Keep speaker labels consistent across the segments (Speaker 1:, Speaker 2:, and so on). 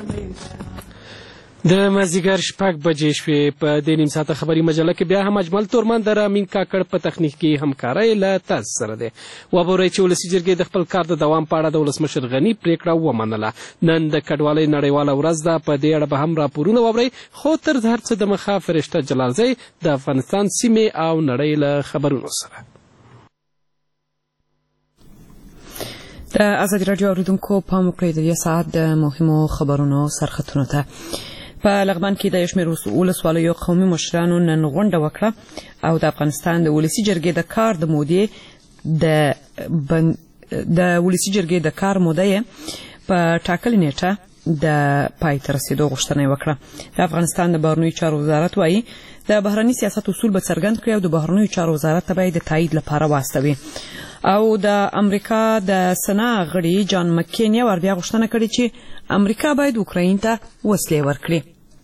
Speaker 1: د مازدیګر 6 بجې شوې. په دې نیم ساعته خبري مجله کې بیا هم اجمل تورمن د امین کاکړ په تخنیکي همکارۍ له تاسو سره دی. وبورئ چې ولسي جرګې د خپل کار د دوام په اړه د ولسمشر غني پریکړه ومنله. نن د کډوالۍ نړیواله ورځ ده. په دې اړه به هم راپورونه واورئ. خو تر هر څه د مخه فرشته جلالزی د افغانستان سیمې او نړۍ له خبرونو سره.
Speaker 2: د ازادي راډیو اوریدونکو پام وکړئ د دې ساعت د مهمو خبرونو سرخطونو ته. په لغمان کې د شمېر ولسوالیو قومي مشرانو نن غونډه وکړه او د افغانستان د ولسي جرګې د کار د مودې د ولسي جرګې د کار موده په ټاکلې نیټه د پای ته رسیدو غوښتنه وکړه. د افغانستان د بهرنیو چارو وزارت وایي د بهرني سیاست اصول به څرګند کړي او د بهرنیو چارو وزارت ته به د تایید لپاره واستوي. او د امریکا د سنا غړي جان مکین یې ور بیا غوښتنه کړې چې امریکا باید اوکراین ته وسلې ورکړي.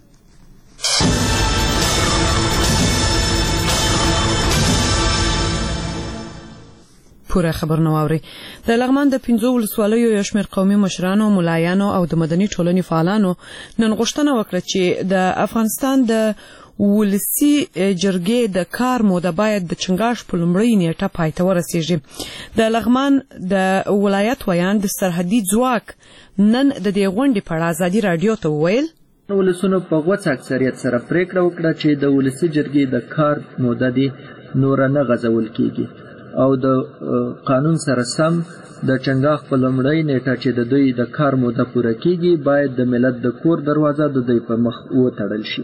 Speaker 2: پوره خبرونه واورئ. د لغمان د 15 ولسوالیو یو شمېر قومي مشرانو، ملایانو او د مدني ټولنې فعالانو نن غوښتنه وکړه چې د افغانستان د ولسي جرګې د کار موده باید د چنګاښ په لومړۍ نیټه پای ته ورسیږي. د لغمان د ولایت ویان د سرحدي ځواک نن د دې غونډې په اړه ازادي راډیو ته وویل
Speaker 3: ولسونو په غوڅ اکثریت سره پریکړه وکړه چې د ولسي جرګې د کار موده دې نور نه غځول کیږي او د قانون سره سم د چنګاښ په لومړۍ نیټه چې د دوی د کار موده پوره کیږي باید د ملت د کور دروازه د دوی په مخ وتړل شي.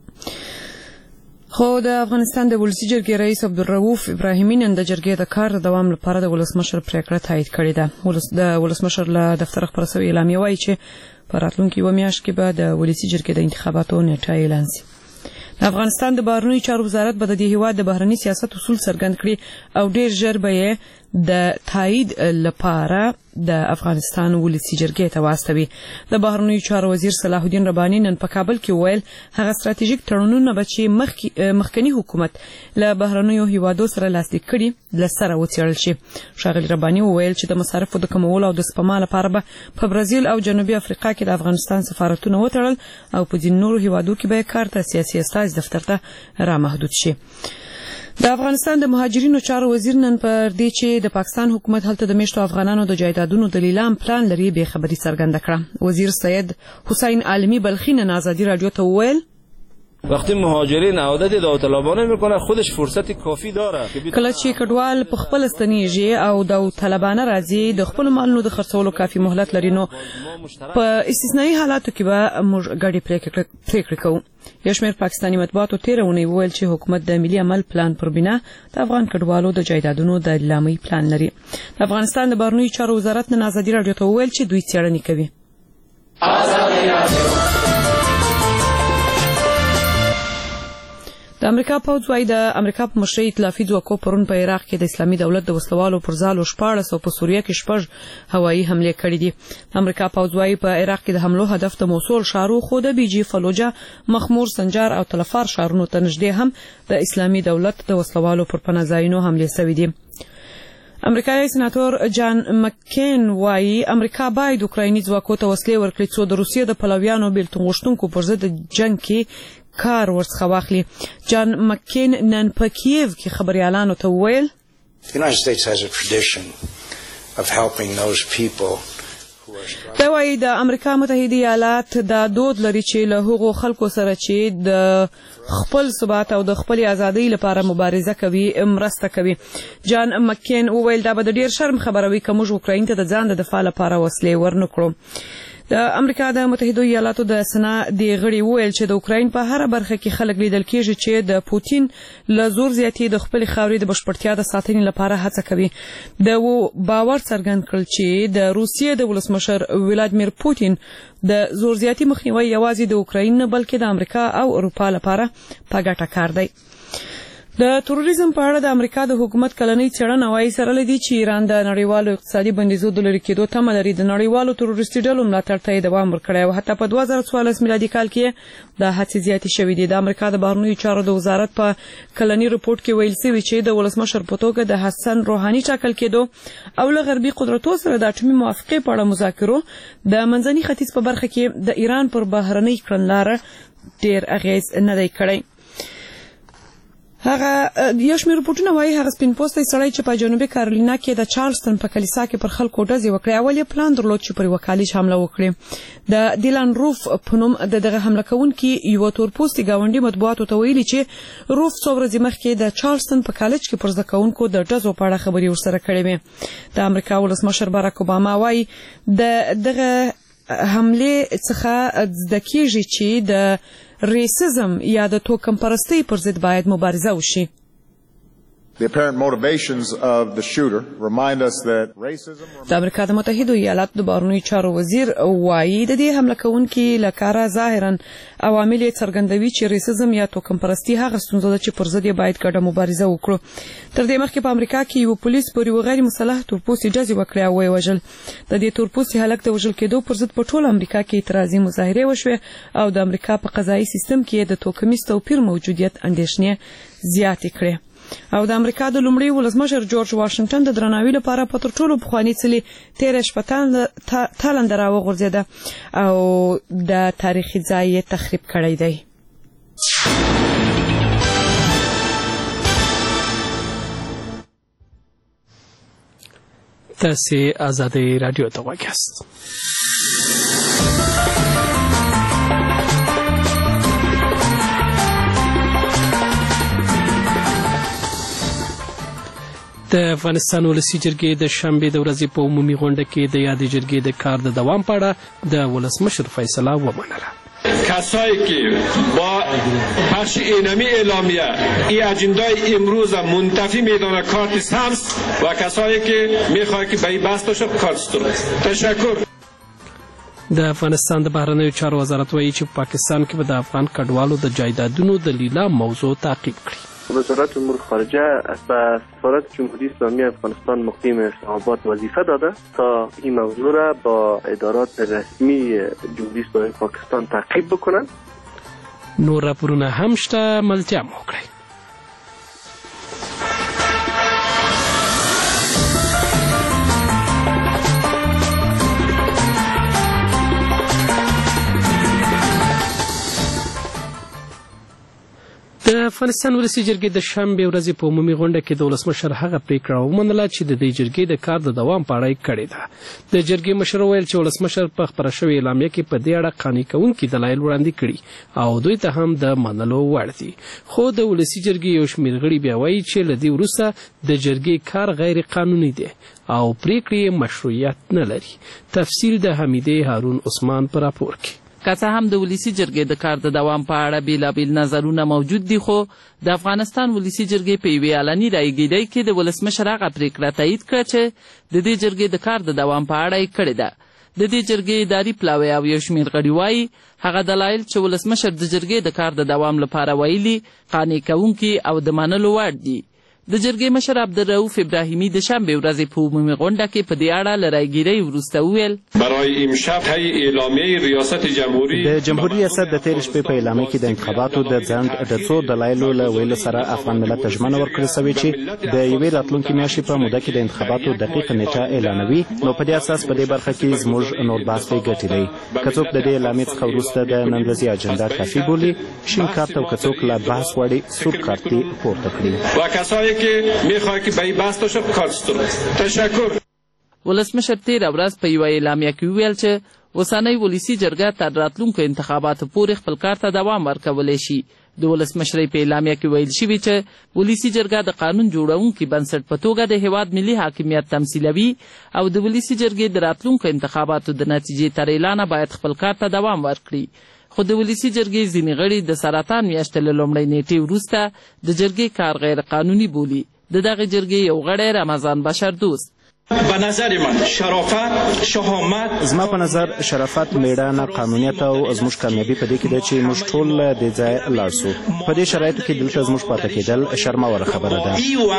Speaker 2: خو د افغانستان د ولسي جرګې رئیس عبدالرؤف ابراهیمي نن د جرګې د کار د دوام لپاره د ولسمشر پریکړه تایید کړې ده. د ولسمشر له دفتر خبر شوی اعلامیه وایي چې په راتلونکي یوه میاشت کې به د ولسي جرګې د انتخاباتو نیټه اعلان شي. د افغانستان د بهرنیو چارو وزارت به د دې هیواد د بهرني سیاست اصول څرګند کړي او ډیر ژر به یې د تایید لپاره د افغانستان ولسي جرګې ته واستوي. د بهرنیو چارو وزیر صلاح الدین رباني نن په کابل کې وویل هغه ستراتیژیک تړونونه به چې مخکنی حکومت له بهرنیو هیوادو سره لاسلیک کړي له سره وڅېړل شي. ښاغلي رباني وویل چې د مصارفو د کمولو او د سپما لپاره به په برازیل او جنوبي افریقا کې د افغانستان سفارتونه وتړل او په ځینو نورو هیوادو کې به کار ته سیاسي استازي دفتر ته رامحدود شي. د افغانستان د مهاجرینو چارو وزیر نن پر دې چې د پاکستان حکومت هلته د میشتو افغانانو د جایدادونو د لیلام پلان لري به خبري څرګنده کړه. وزیر سید حسین عالمی بلخی نن ازادي رادیو ته وویل
Speaker 4: وقتی مهاجرین عودت داوطلبانه میکنه خودش فرصت کافی داره.
Speaker 2: کله چې کډوال په خپل ستنیږي او داوطلبانه راځي د خپل مالونو د خرڅولو کافي مهلت لري نو په استثنایی حالاتو کې به موږ ګډي پریکړې کوو. یو شمېر پاکستاني مطبوعاتو تېره اونۍ وویل چې حکومت د ملي عمل پلان پر بنا د افغان کډوالو د جایدادونو د لیلامۍ پلان لري. د افغانستان د بهرنیو چارو وزارت نن ازادي راډیو ته وویل چې دوی څېړنې کوي. د امریکا پوځ وايي د امریکا په مشرۍ ائتلافي ځواکو پرون په عراق کې د اسلامي دولت د وسلوالو پر ځالو 14 او په سوریه کې 6 هوایي حملې کړې دي. امریکا پوځ وايي په عراق کې د حملو هدف د موصل ښارو خو د بیجی، فلوجه، مخمور، سنجار او تلفار ښارونو ته نږدې هم د اسلامي دولت د وسلوالو پر پناه ځایونو حملې شوې دي. امریکایي سناتور جان مکین وايي امریکا باید اوکرایني ځواکو ته وسلې ورکړي څو د روسیې د پلویانو بیلتون غوښتونکو پر ضد جنگ کې کار ورڅخه واخلي. جان مکین نن په کیف کې خبريالانو ته وویل دا وايي د امریکا متحده ایالات دا دود لري چې له هغو خلکو سره چې د خپل ثبات او د خپل ازادۍ لپاره مبارزه کوي مرسته کوي. جان مکین وویل دا به د ډیر شرم خبره وي که موږ اوکراین ته د ځان د دفاع لپاره وسلې ورنکړو. د امریکا د متحده ایالاتو د سنا د غړي وویل چې د اوکراین په هر برخه کې خلک لیدل کېږي چې د پوتین له زور زیاتې د خپل خاورې د بشپړتیا د ساتنې لپاره هڅه کوي. د باور څرګند کړ چې د روسیې د ولسمشر ولادیمیر پوتین د زور زیاتې مخنیوي یوازې د اوکراین نه بلکې د امریکا او اروپا لپاره په ګټه کار دی. د تروریزم په اړه د امریکا د حکومت کلنۍ څېړنه وايي سره لدی چې ایران د نړیوالو اقتصادي بندیزونو د لرې کېدو تمه لري. د نړیوالو تروریستي ډلو ملاتړ ته یې دوام ورکړی او حتی په 2014 میلادي کال کې د هڅې زیاتې شوې دي. د امریکا د بهرنیو چارو د وزارت په کلني رپورټ کې ویل شوي چې د ولسمشر په توګه د حسن روحاني ټاکل کېدو او له غربي قدرتونو سره د اټومي موافقې په اړه مذاکرو د منځني ختیځ په برخه کې د ایران پر بهرنۍ کړنلاره ډېر اغیز نه دی کړی. هغه یو شمېر رپورټونه وایي هغه سپین پوستی سړی چې په جنوبي کارولینا کې د چارلستن په کلیسا کې پر خلکو ډزې وکړې اول یې پلان درلود چې پر یوه کالج حمله وکړي. د دیلان روف په نوم د دغه حمله کوونکي یوه تورپوستي ګاونډي مطبوعاتو ته ویلي چې روف څو ورځې مخکې د چارلستن په کالج کې پر زده کوونکو د ډزو په اړه خبرې ورسره کړې وې. د امریکا ولسمشر باراک اوباما وایي د دغه حملې څخه زده کېږي چې د ریسزم یا د توکم پرستۍ پر ضد باید مبارزه وشي.
Speaker 5: The apparent motivations of the shooter remind us that racism.
Speaker 2: د امریکا د متحدو ایالاتو د بهرنیو چارو وزیر وایي د دې حمله کوونکي له کاره ظاهرا عوامل یې څرګندوي چې ریسزم یا توکم پرستي هغه ستونزه ده چې پر ضد یې باید ګډه مبارزه وکړو. تر دې مخکې په امریکا کې یو پولیس پر یو غیر مسلح تورپوستي ډزې وکړې او ویې وژل. د دې تورپوستي هلک د وژل کېدو پر ضد په ټول امریکا کې اعتراضي مظاهرې وشوې او د امریکا په قضایي سیستم کې د توکمیز توپیر موجودیت اندېښنې زیاتې کړې. او د امریکا د لومړي ولسمشر جورج واشنګټن د درناوي لپاره په تر ټولو پخواني څلي تیره شپه تالنده راوغورځېده او د تاریخي ځای یې تخریب کړی دی.
Speaker 1: تاسې ازادۍ راډیو ته غوږ یاست. د افغانستان ولسي جرګې د شنبې د ورځې په عمومي غونډه کې د یادې جرګې د کار د دوام په اړه د ولسمشر فیصله ومنله.
Speaker 6: کسایی که با پخش اینمی اعلامیه این اجندای امروز منتفی میدانه کارت سبز و کسایی که میخواد که به این بسته شد کارت درست. تشکر.
Speaker 1: د افغانستان د بهرنیو چارو وزارت وایي چې په پاکستان کې به د افغان کډوالو د جایدادونو د لیلام موضوع تعقیب کړي.
Speaker 7: وزارت امور خارجه به سفارت جمهوری اسلامی افغانستان مقیم اسلام آباد وظیفه داده تا این موضوع را با ادارات رسمی جمهوری اسلامی پاکستان تعقیب بکنند.
Speaker 1: نور راپورونه هم شته، ملتیا مو وکړئ. د افغانستان ولسي جرګې د شنبې ورځې په عمومي غونډه کې د ولسمشر هغه پریکړه ومنله چې د دې جرګې د کار د دوام په اړه یې کړې ده. د جرګې مشر ویل چې ولسمشر په خپره شوې اعلامیه کې په دې اړه قانع کوونکي دلایل وړاندې کړي او دوی ته هم د منلو وړ دي. خو د ولسي جرګې یو شمېر غړي بیا وایي چې له دې وروسته د جرګې کار غیر قانوني دی او پریکړې مشروعیت نه لري. تفصیل د حمیدې هارون عثمان په راپور کې.
Speaker 8: که څه هم د ولسي جرګې د کار د دوام په اړه بېلابېل نظرونه موجود دي، خو د افغانستان ولسي جرګې په یوې اعلاني رایګیدۍ کې د ولسمشر هغه پرېکړه تایید کړه چې د دې جرګې د کار د دوام په اړه یې کړې ده. د دې جرګې اداري پلاوی او یو شمېر غړي وایي هغه دلایل چې ولسمشر د جرګې د کار د دوام لپاره ویلي قانع کوونکي او د منلو وړ دي. د جرګې مشر عبدالرؤف ابراهیمی د شنبې ورځې په عمومي غونډه کې په دې اړه له رایګیرۍ وروسته وویل:
Speaker 6: برای امشب طی اعلامیه ریاست جمهوری
Speaker 9: د جمهوریت ریاست د تېرې شپې په اعلامیه کې د انتخاباتو د ځنډ د څو دلایلو له ویلو سره افغان ملت ته ژمنه ورکړې سوې چې د یوې راتلونکې میاشتې په موده کې د انتخاباتو دقیقه نیټه اعلانوي. نو په دې اساس په دې برخه کې زموږ نور بحث دی ګټې دی. که څوک د دې اعلامیې څخه وروسته د نن ورځې اجنډا کافي بولي، شین کارت، او که څوک له بحث غواړي سور کارت یې پورته کړي.
Speaker 6: و کسایی که میخواد که به این بحث شد کارت درست. تشکر.
Speaker 8: ولسمشر تېره ورځ په یوه اعلامیه کې وویل چې اوسنۍ ولسي جرګه تر راتلونکو انتخاباتو پورې خپل کار ته دوام ورکولی شي. د ولسمشرۍ په اعلامیه کې ویل شوي چې ولسي جرګه د قانون جوړونکي بنسټ په توګه د هېواد ملي حاکمیت تمثیلوي او د ولسي جرګې د راتلونکو انتخاباتو د نتیجې تر اعلانه باید خپل کار ته دوام ورکړي. خو د ولسي جرګې ځینې غړي د سرطان میاشتې له لومړۍ نیټې وروسته د جرګې کار غیر قانوني بولي. د دغه جرګې یو غړی رمضان بشر دوست:
Speaker 10: به نظر من شرافت، شهامت،
Speaker 9: زما په نظر شرافت، میړانه، قانونیت او زموږ کامیابي په دې کې ده چې موږ ټول د ځای لاړ سو. په دې شرایطو کې دلته زموږ پاتې کېدل شرماوره خبره ده.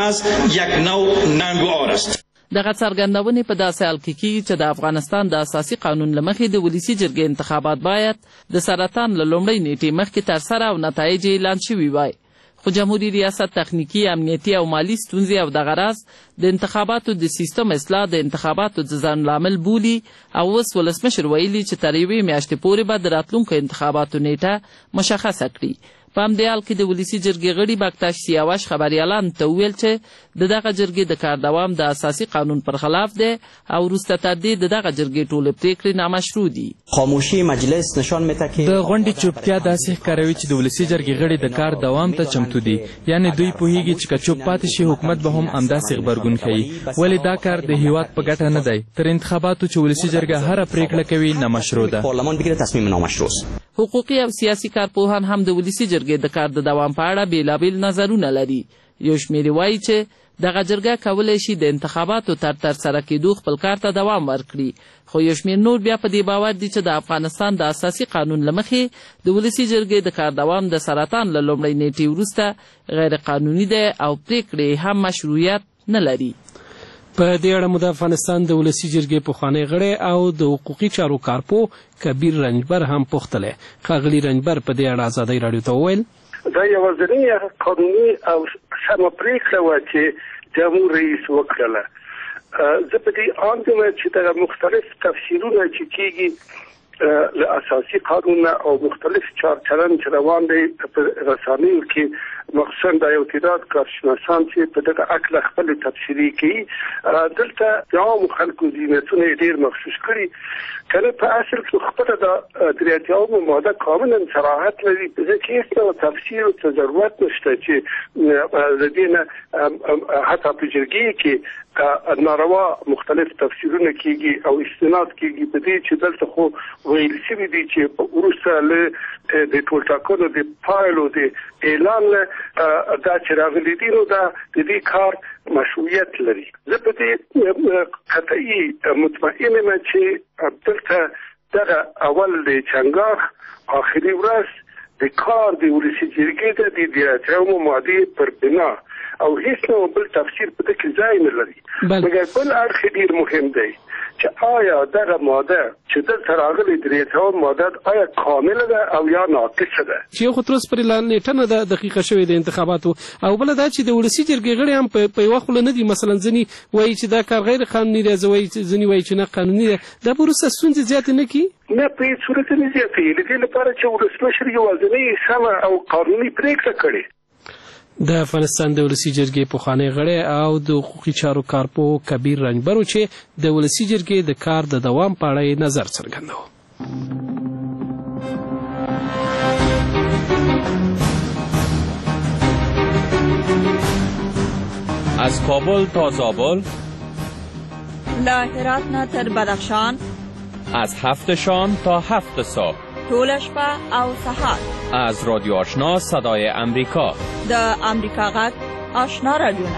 Speaker 8: دغه څرګندونې په داسې حال کې کیږي چې د افغانستان د اساسي قانون له مخې د ولسي جرګې انتخابات باید د سرطان له لومړۍ نیټې مخکې ترسره او نتایج اعلان شوي وای. خو جمهوریت ریاست تخنیکی، امنیتي او مالی ستونزې او دغه راز د انتخاباتو د سیستم اصلاح د انتخاباتو د ځان لامل بولي او اوس ولسمشر ویلي چې تر یوې میاشتې پورې به د راتلونکو انتخاباتو نیټه مشخصه کړي. په همدې حال کې د ولسي جرګې غړي بکتاش سیاوش خبریالانو ته وویل چې د دغه جرګې د کار دوام د اساسي قانون پر خلاف دی او وروسته تر دې د دغه جرګې ټولې پرېکړې نامشروع دي.
Speaker 11: خاموشي مجلس نشان میده که
Speaker 12: د غونډې چوپتیا داسې ښکاروي چې د ولسي جرګې غړي د کار دوام ته چمتو دي، یعنې دوی پوهیږي چې که چوپ پاتې شي حکومت به هم همداسې غبرګون ښیي. ولې دا کار د هیواد په ګټه نه دی. تر انتخاباتو چې ولسي جرګه هره پرېکړه کوي نامشروع ده.
Speaker 11: پارلمان بگیره تصمیم نامشروع.
Speaker 8: حقوقي او سیاسي کارپوهان هم د ولسي جرګې د کار د دوام په اړه بېلابېل نظرونه لري. یو شمېر وایي چې دغه جرګه کولی شي د انتخاباتو تر ترسره کېدو خپل کار ته دوام ورکړي، خو یو شمېر نور بیا په دې باور دي چې د افغانستان د اساسي قانون له مخې د ولسي جرګې د کار دوام د سرطان له لومړۍ نیټې وروسته غیر قانوني دی او پرېکړې هم مشروعیت نه لري.
Speaker 1: په دې اړه مو د افغانستان د ولسي جرګې پخوانی غړی او د حقوقي چارو کارپو کبیر رنجبر هم پوښتلی. ښاغلي رنجبر په دې اړه ازادۍ راډیو ته وویل
Speaker 13: دا یوازینۍ قانوني او سمه پرېکړه وه چې جمهور رئیس وکړله. زه په دې آند یم چې دغه مختلف تفسیرونه چې کېږي له اساسي قانون او مختلف چارچلن چې روان دی په رسنیو کې، مخصوصا د یو تعداد کارشناسان چې په دغه اړه خپل تفسیري کوي، دلته د عامو خلکو ذهنیتونه ډېر مغشوش کړي. کنه په اصل کې خپله د 83 ماده کاملا صراحت لري، ځکه هېڅ ډول تفسیر ته ضرورت نشته چې د دې نه حتی په جرګې کې ناروا مختلف تفسیرونه کېږي او استناد کېږي په دې چې دلته خو ویل شوي دي چې وروسته له د ټولټاکنو د پایلو د اعلان دا چې راغلي دي نو دا د دې کار مشروعیت لري. زه په دې قطعي مطمئن یم چې دلته دغه اول د چنګاښ آخري ورځ د کار د ولسي جرګې د 83 مادې پر بنا او هیڅ نو بل تفسیر په دې کې ځای نه لري. مګر بل اړخ ډېر مهم دی چې آیا دغه ماده چې دلته راغلې 83 ماده آیا کامله ده او یا ناقصه ده،
Speaker 1: چې یو خو تر اوسه پورې لا نیټه نه ده دقیقه شوې د انتخاباتو، او بله دا چې د ولسي جرګې غړي هم په یوه خوله نه دي. مثلا ځینې وایي چې دا کار غیر قانوني دی، ځینې وایي چې نه قانوني دی. دا به وروسته ستونزې زیاتې نه کړي؟ نه، په هېڅ صورت نه زیاتوي. د دې لپاره چې ولسمشر یوازینۍ سمه او قانوني پرېکړه کړې. د افغانستان د ولسي جرګې پخوانی غړی او د حقوقي چارو کارپو کبیر رنجبر چې د ولسي جرګې د کار د دوام په اړه نظر څرګنداوه.
Speaker 14: از کابل تا زابل،
Speaker 15: له هرات نه تر بدخشان،
Speaker 14: از 7 شام تا 7 صبح،
Speaker 15: طول شپه او سهار،
Speaker 14: از رادیو آشنا صدای امریکا،
Speaker 15: د امریکا غږ آشنا رادیو.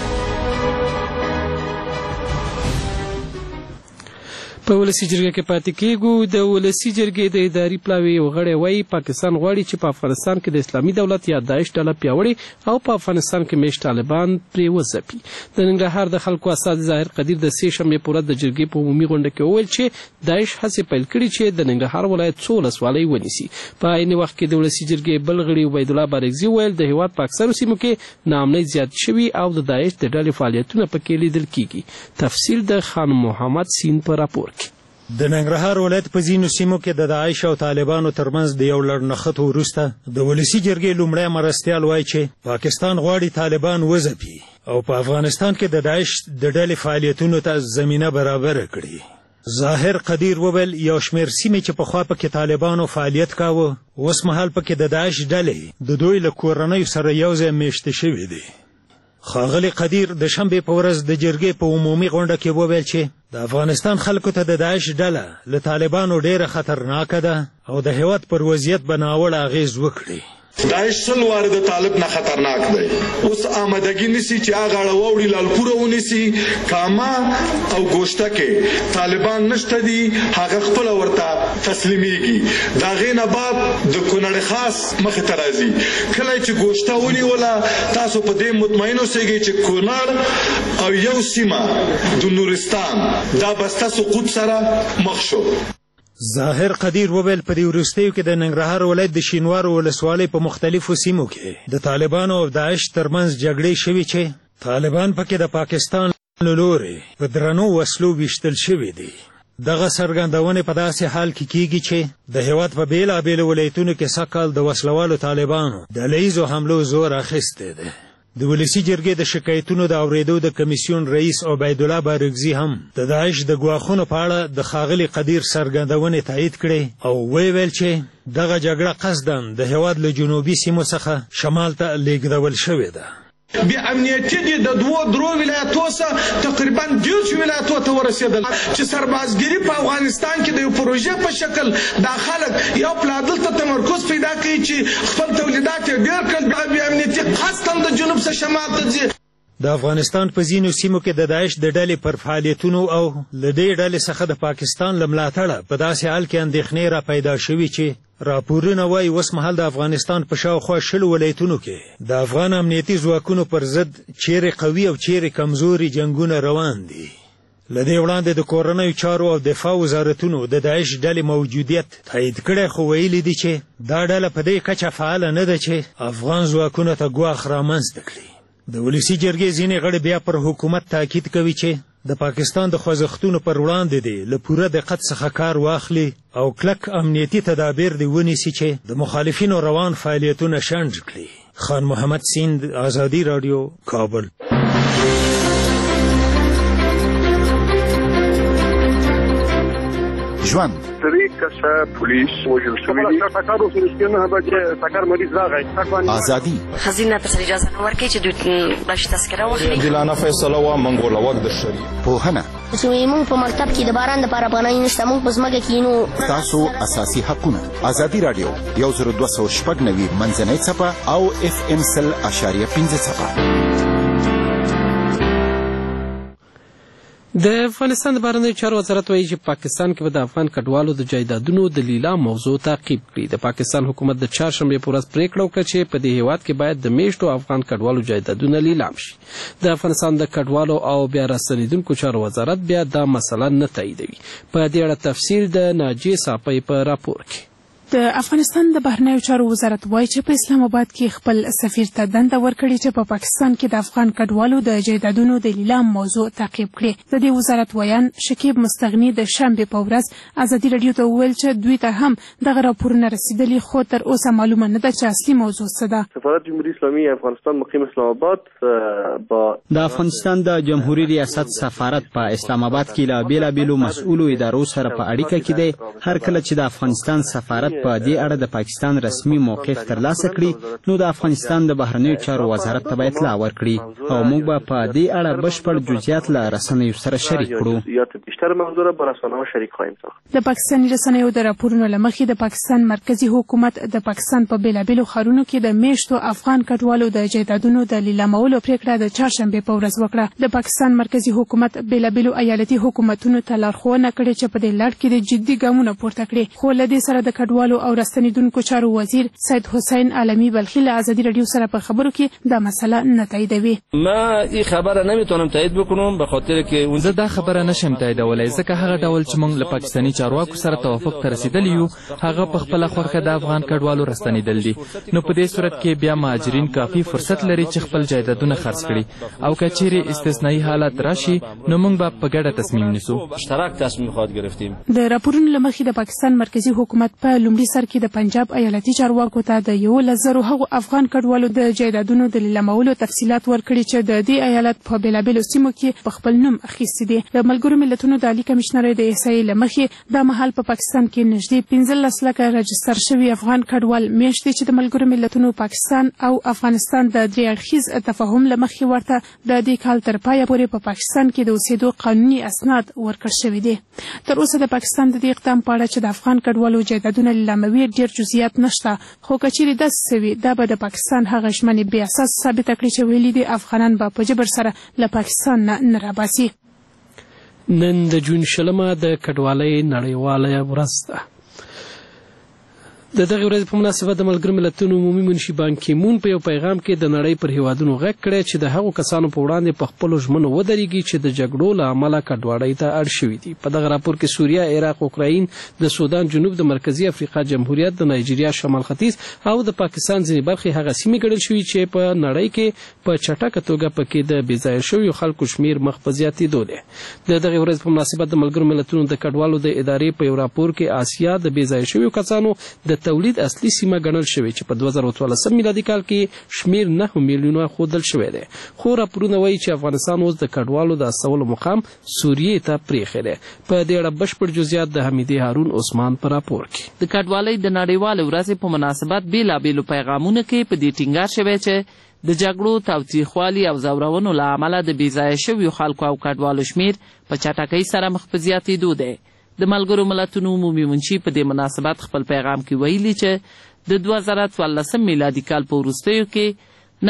Speaker 1: په ولسي جرګه کې پاتې کېږو. د ولسي جرګې د اداري پلاوي یو غړی وایي پاکستان غواړي چې په افغانستان کې د اسلامي دولت یا داعش ډله پیاوړې او په افغانستان کې میشت طالبان پرې وځپي. د ننګرهار د خلکو استازي ظاهر قدیر د 3 شنبې په ورځ د جرګې په عمومي غونډه کې وویل چې داعش هڅې پیل کړي چې د ننګرهار ولایت 13 ولسوالۍ ونیسي. په عین وخت کې د ولسي جرګې بل غړي عبیدالله بارګزي وویل د هیواد په اکثرو سیمو کې ناامنۍ زیات شوي او د داعش د ډلې فعالیتونه پکې لیدل کېږي. تفصیل د خان محمد سین په راپور کې.
Speaker 16: د ننګرهار ولایت په ځینو سیمو کې د داعش او طالبانو ترمنځ د یو لړ نښتو وروسته د ولسي جرګې لومړی مرستیال وایي چې پاکستان غواړي طالبان وځپي او په افغانستان کې د داعش د ډلې فعالیتونو ته زمینه برابره کړي. ظاهر قدیر وویل یو شمېر سیمې چې پخوا پکې طالبانو فعالیت کاوه اوس مهال پکې د داعش ډلې د دوی له کورنیو سره یوځای میشته شوي دي. ښاغلي قدیر د شنبې په ورځ د جرګې په عمومي غونډه کې وویل چې د افغانستان خلکو ته د داعش ډله له طالبانو ډیره خطرناکه ده او د هیواد پر وضعیت به ناوړه اغیز وکړي.
Speaker 17: داعش 100 واره د طالب نه خطرناک دی. اوس آمدګي نسی چې هغه غړوړي لالپوره ونیسي کاما او ګوشته کې طالبان نشته دي هغه خپل ورته تسلیميږي. دا غینه بعد د کونړ خاص مخ ته راځي. کله چې ګوشته ونی ولا تاسو په دې مطمئن اوسئ چې کونړ او یو سیمه د نورستان دا بسته سقوط سره مخ شو.
Speaker 16: ظاهر قدیر وویل په دې وروستیو کې د ننګرهار ولایت د شینوارو ولسوالۍ په مختلفو سیمو کې د طالبانو او داعش ترمنځ جګړې شوې چې طالبان پکې د پاکستان له لورې په درنو وسلو ویشتل شوي دي. دغه څرګندونې په داسې حال کې کیږي چې د هېواد په بېلابېلو ولایتونو کې سږکال د وسلوالو طالبانو ډله ییزو حملو زور اخیستی دی. د ولسي جرګې د شکایتونو د اورېدو د کمیسیون رئیس عبیدالله بارګزي هم د داعش د ګواښونو په اړه د ښاغلي قدیر څرګندونې تایید کړې او ویل چې دغه جګړه قصداً د هېواد له جنوبي سیمو څخه شمال ته لیږدول شوې ده.
Speaker 17: بی امنیتی دی د درو ولایتو څخه تقریبا 10 ولایتو ته ورسېدل چې سربازګری په افغانستان کې د یو پروژې په شکل دا خلک یو پلادل ته تمرکز پیدا کوي چې خپل تولیدات ډېر کړي. بی امنیتی خاصه د جنوب څخه شمال ته ځي.
Speaker 16: د افغانستان په ځینو سیمو کې د داعش د ډلې پر فعالیتونو او له دې ډلې څخه د پاکستان له ملاتړه په داسې حال کې اندېښنې را پیدا شوي چې راپورونه وایي اوس مهال د افغانستان په شاوخوا 20 ولایتونو کې د افغان امنیتي ځواکونو پر ضد چیرې قوي او چیرې کمزوري جنګونه روان دي. له دې وړاندې د کورنیو چارو او دفاع وزارتونو د داعش ډلې موجودیت تایید کړی خو ویلي دي چې دا ډله په دې کچه فعاله نه ده چې افغان ځواکونو ته ګواښ رامنځته کړي. د ولسي جرګې ځینې غړي بیا پر حکومت تاکید کوي چې د پاکستان د خوځښتونو پر وړاندې دی له پوره دقت څخه کار واخلي او کلک امنیتي تدابیر دی ونیسي چې د مخالفینو روان فعالیتونه شنډ کړي. خان محمد سیند، آزادي راډیو، کابل.
Speaker 5: ژوند
Speaker 13: درې کسه پولیس وژل شوي دي. ټکر وشو چې نه بچ ټکر مریض راغی.
Speaker 5: ازادي
Speaker 18: خزینه تر سره اجازه نه ورکړي چې دوی بلش تذکره واخلي.
Speaker 6: عادلانه فیصله وا منګول وخت د شری
Speaker 5: پوهنه
Speaker 19: چې موږ په مکتب کې د باران د لپاره بنای نشته موږ په ځمکه کې نو
Speaker 5: تاسو اساسي حقونه. ازادي راډیو 10290 منځنۍ څپه او FM 100.5 څپه.
Speaker 1: د افغانستان د بهرنیو چارو وزارت وایي چې پاکستان کې به د افغان کډوالو د جایدادونو د لیلام موضوع تعقیب کړي. د پاکستان حکومت د چهارشنبې په ورځ پریکړه وکړه چې په دې هیواد کې باید د میشتو افغان کډوالو جایدادونه لیلام شي. د افغانستان د کډوالو او بیا راستنېدونکو چارو وزارت بیا دا مسله نه تاییدوي. په دې اړه تفصیل د ناجیې صافۍ په راپور کې.
Speaker 20: د افغانستان د بهرنیو چارو وزارت وایي چې په اسلام آباد کې خپل سفیر ته دنده ورکړې چې په پاکستان کې د افغان کډوالو د جایدادونو د لیلام موضوع تعقیب کړي. د دې وزارت ویان شکیب مستغني د شنبې په ورځ ازادي راډیو ته وویل چې دوی ته هم دغه راپورونه رسیدلي خو تر اوسه معلومه نه ده چې اصلي موضوع څه ده.
Speaker 7: سفارت جمهوری اسلامی افغانستان مقیم اسلام آباد با
Speaker 21: د افغانستان د جمهوری ریاست سفارت په اسلام آباد کې لا بیلابیلو مسؤلو ادارو سره په اړیکه کې دی. هر کله چې د افغانستان سفارت په دې اړه د پاکستان رسمي موقف ترلاسه کړي نو د افغانستان د بهرنیو چارو وزارت ته به اطلاع ورکړي او موږ به په دې اړه بشپړ جزئیات له رسنیو سره شریک
Speaker 20: کړو. د پاکستاني رسنیو د راپورونو له مخې د پاکستان مرکزی حکومت د پاکستان په بیلابیلو ښارونو کې د میشتو افغان کډوالو د جایدادونو د لیلامولو پریکړه د چهارشنبې په ورځ وکړه. د پاکستان مرکزی حکومت بیلابیلو ایالتي حکومتونو ته لارښوونه کړې چې په دې لړ کې د جدي ګامونه پورته کړي. خو له دې سره د کډوالو او راستنېدونکو چارو وزیر سید حسین عالمی بلخی له آزادی رادیو سره په خبرو کې دا مسله نه تاییدوي.
Speaker 4: ما این خبره نمیتونم تایید بکنم به خاطر که
Speaker 12: زه دا خبره نشم تاییدولی ځکه هغه ډول چې موږ له پاکستاني چارواکو سره توافق ته رسیدلی یو هغه په خپله خوښه د افغان کډوالو راستنېدل دي. نو په دې صورت کې بیا مهاجرین کافي فرصت لري چې خپل جایدادونه خرڅ کړي او که چیرې استثنایی حالت راشي نو موږ به په ګډه تصمیم نیسو.
Speaker 4: مشترک تصمیم خود گرفتیم.
Speaker 20: د راپورونو له مخې د پاکستان مرکزی حکومت په لومړي سر کې د پنجاب ایالتي چارواکو ته د 11,000 هغو افغان کډوالو د جایدادونو د لیلامولو تفصیلات ورکړي چې د دې ایالت په بیلابیلو سیمو کې په خپل نوم اخیستي دي. د ملګرو ملتونو د عالی کمشنرۍ د احصایې له مخې دا مهال په پاکستان کې نږدې 15 لکه رجستر شوي افغان کډوال میشت دي چې د ملګرو ملتونو پاکستان او افغانستان د درې اړخیز تفاهم له مخې ورته د دې کال تر پایه پورې په پاکستان کې د اوسېدو قانوني اسناد ورکړل شوي دي. تر اوسه د پاکستان د دې اقدام په اړه چې د افغان کډوالو جایدادونه اعلاموي ډېر جزئیات نشته، خو که چیرې داسې څه وي دا به د پاکستان هغه ژمنې بې اساس ثابته کړي چې ویلي دي افغانان به په جبر سره له پاکستان نه راباسي.
Speaker 1: نن د جون 20 د کډوالۍ نړیواله ورځ ده. د دغه ورځې په مناسبت د ملګرو ملتونو عمومي منشي بان کی مون په یو پیغام کې د نړۍ پر هیوادونو غږ کړی چې د هغو کسانو په وړاندې په خپلو ژمنو ودرېږي چې د جګړو له امله کډوالۍ ته اړ شوي دي. په دغه راپور کې سوریه، عراق، اوکراین، د سودان جنوب، د مرکزي افریقا جمهوریت، د نایجیریا شمال ختیځ او د پاکستان ځینې برخې هغه سیمې ګڼل شوي چې په نړۍ کې په چټکه توګه پکې د بې ځایه شویو خلکو شمیر مخ په زیاتېدو دی. د دغه ورځې په مناسبت د ملګرو ملتونو د کډوالو د ادارې په یو راپور کې آسیا د بې ځایه شویو کسانو د تولید اصلي سیمه ګڼل شوې چې په 2014 میلادي کال کې شمیر 9 میلیونه ښودل شوی دی. خو راپورونه وایي چې افغانستان اوس د کډوالو د استولو مقام سوریې ته پرېښی دی. په دې اړه بشپړ جزئیات د حمیدې هارون عثمان په راپور کې.
Speaker 8: د کډوالۍ د نړیوالې ورځې په مناسبت بېلابېلو پیغامونو کې په دې ټینګار شوی چې د جګړو، تاوتریخوالي او ځورونو له امله د بې ځایه شویو خلکو او کډوالو شمیر په چټکۍ سره مخ په زیاتېدو دی. د ملګرو ملتونو عمومي منشي په دې مناسبت خپل پیغام کې ویلي چې د 2014 میلادي کال په وروستیو کې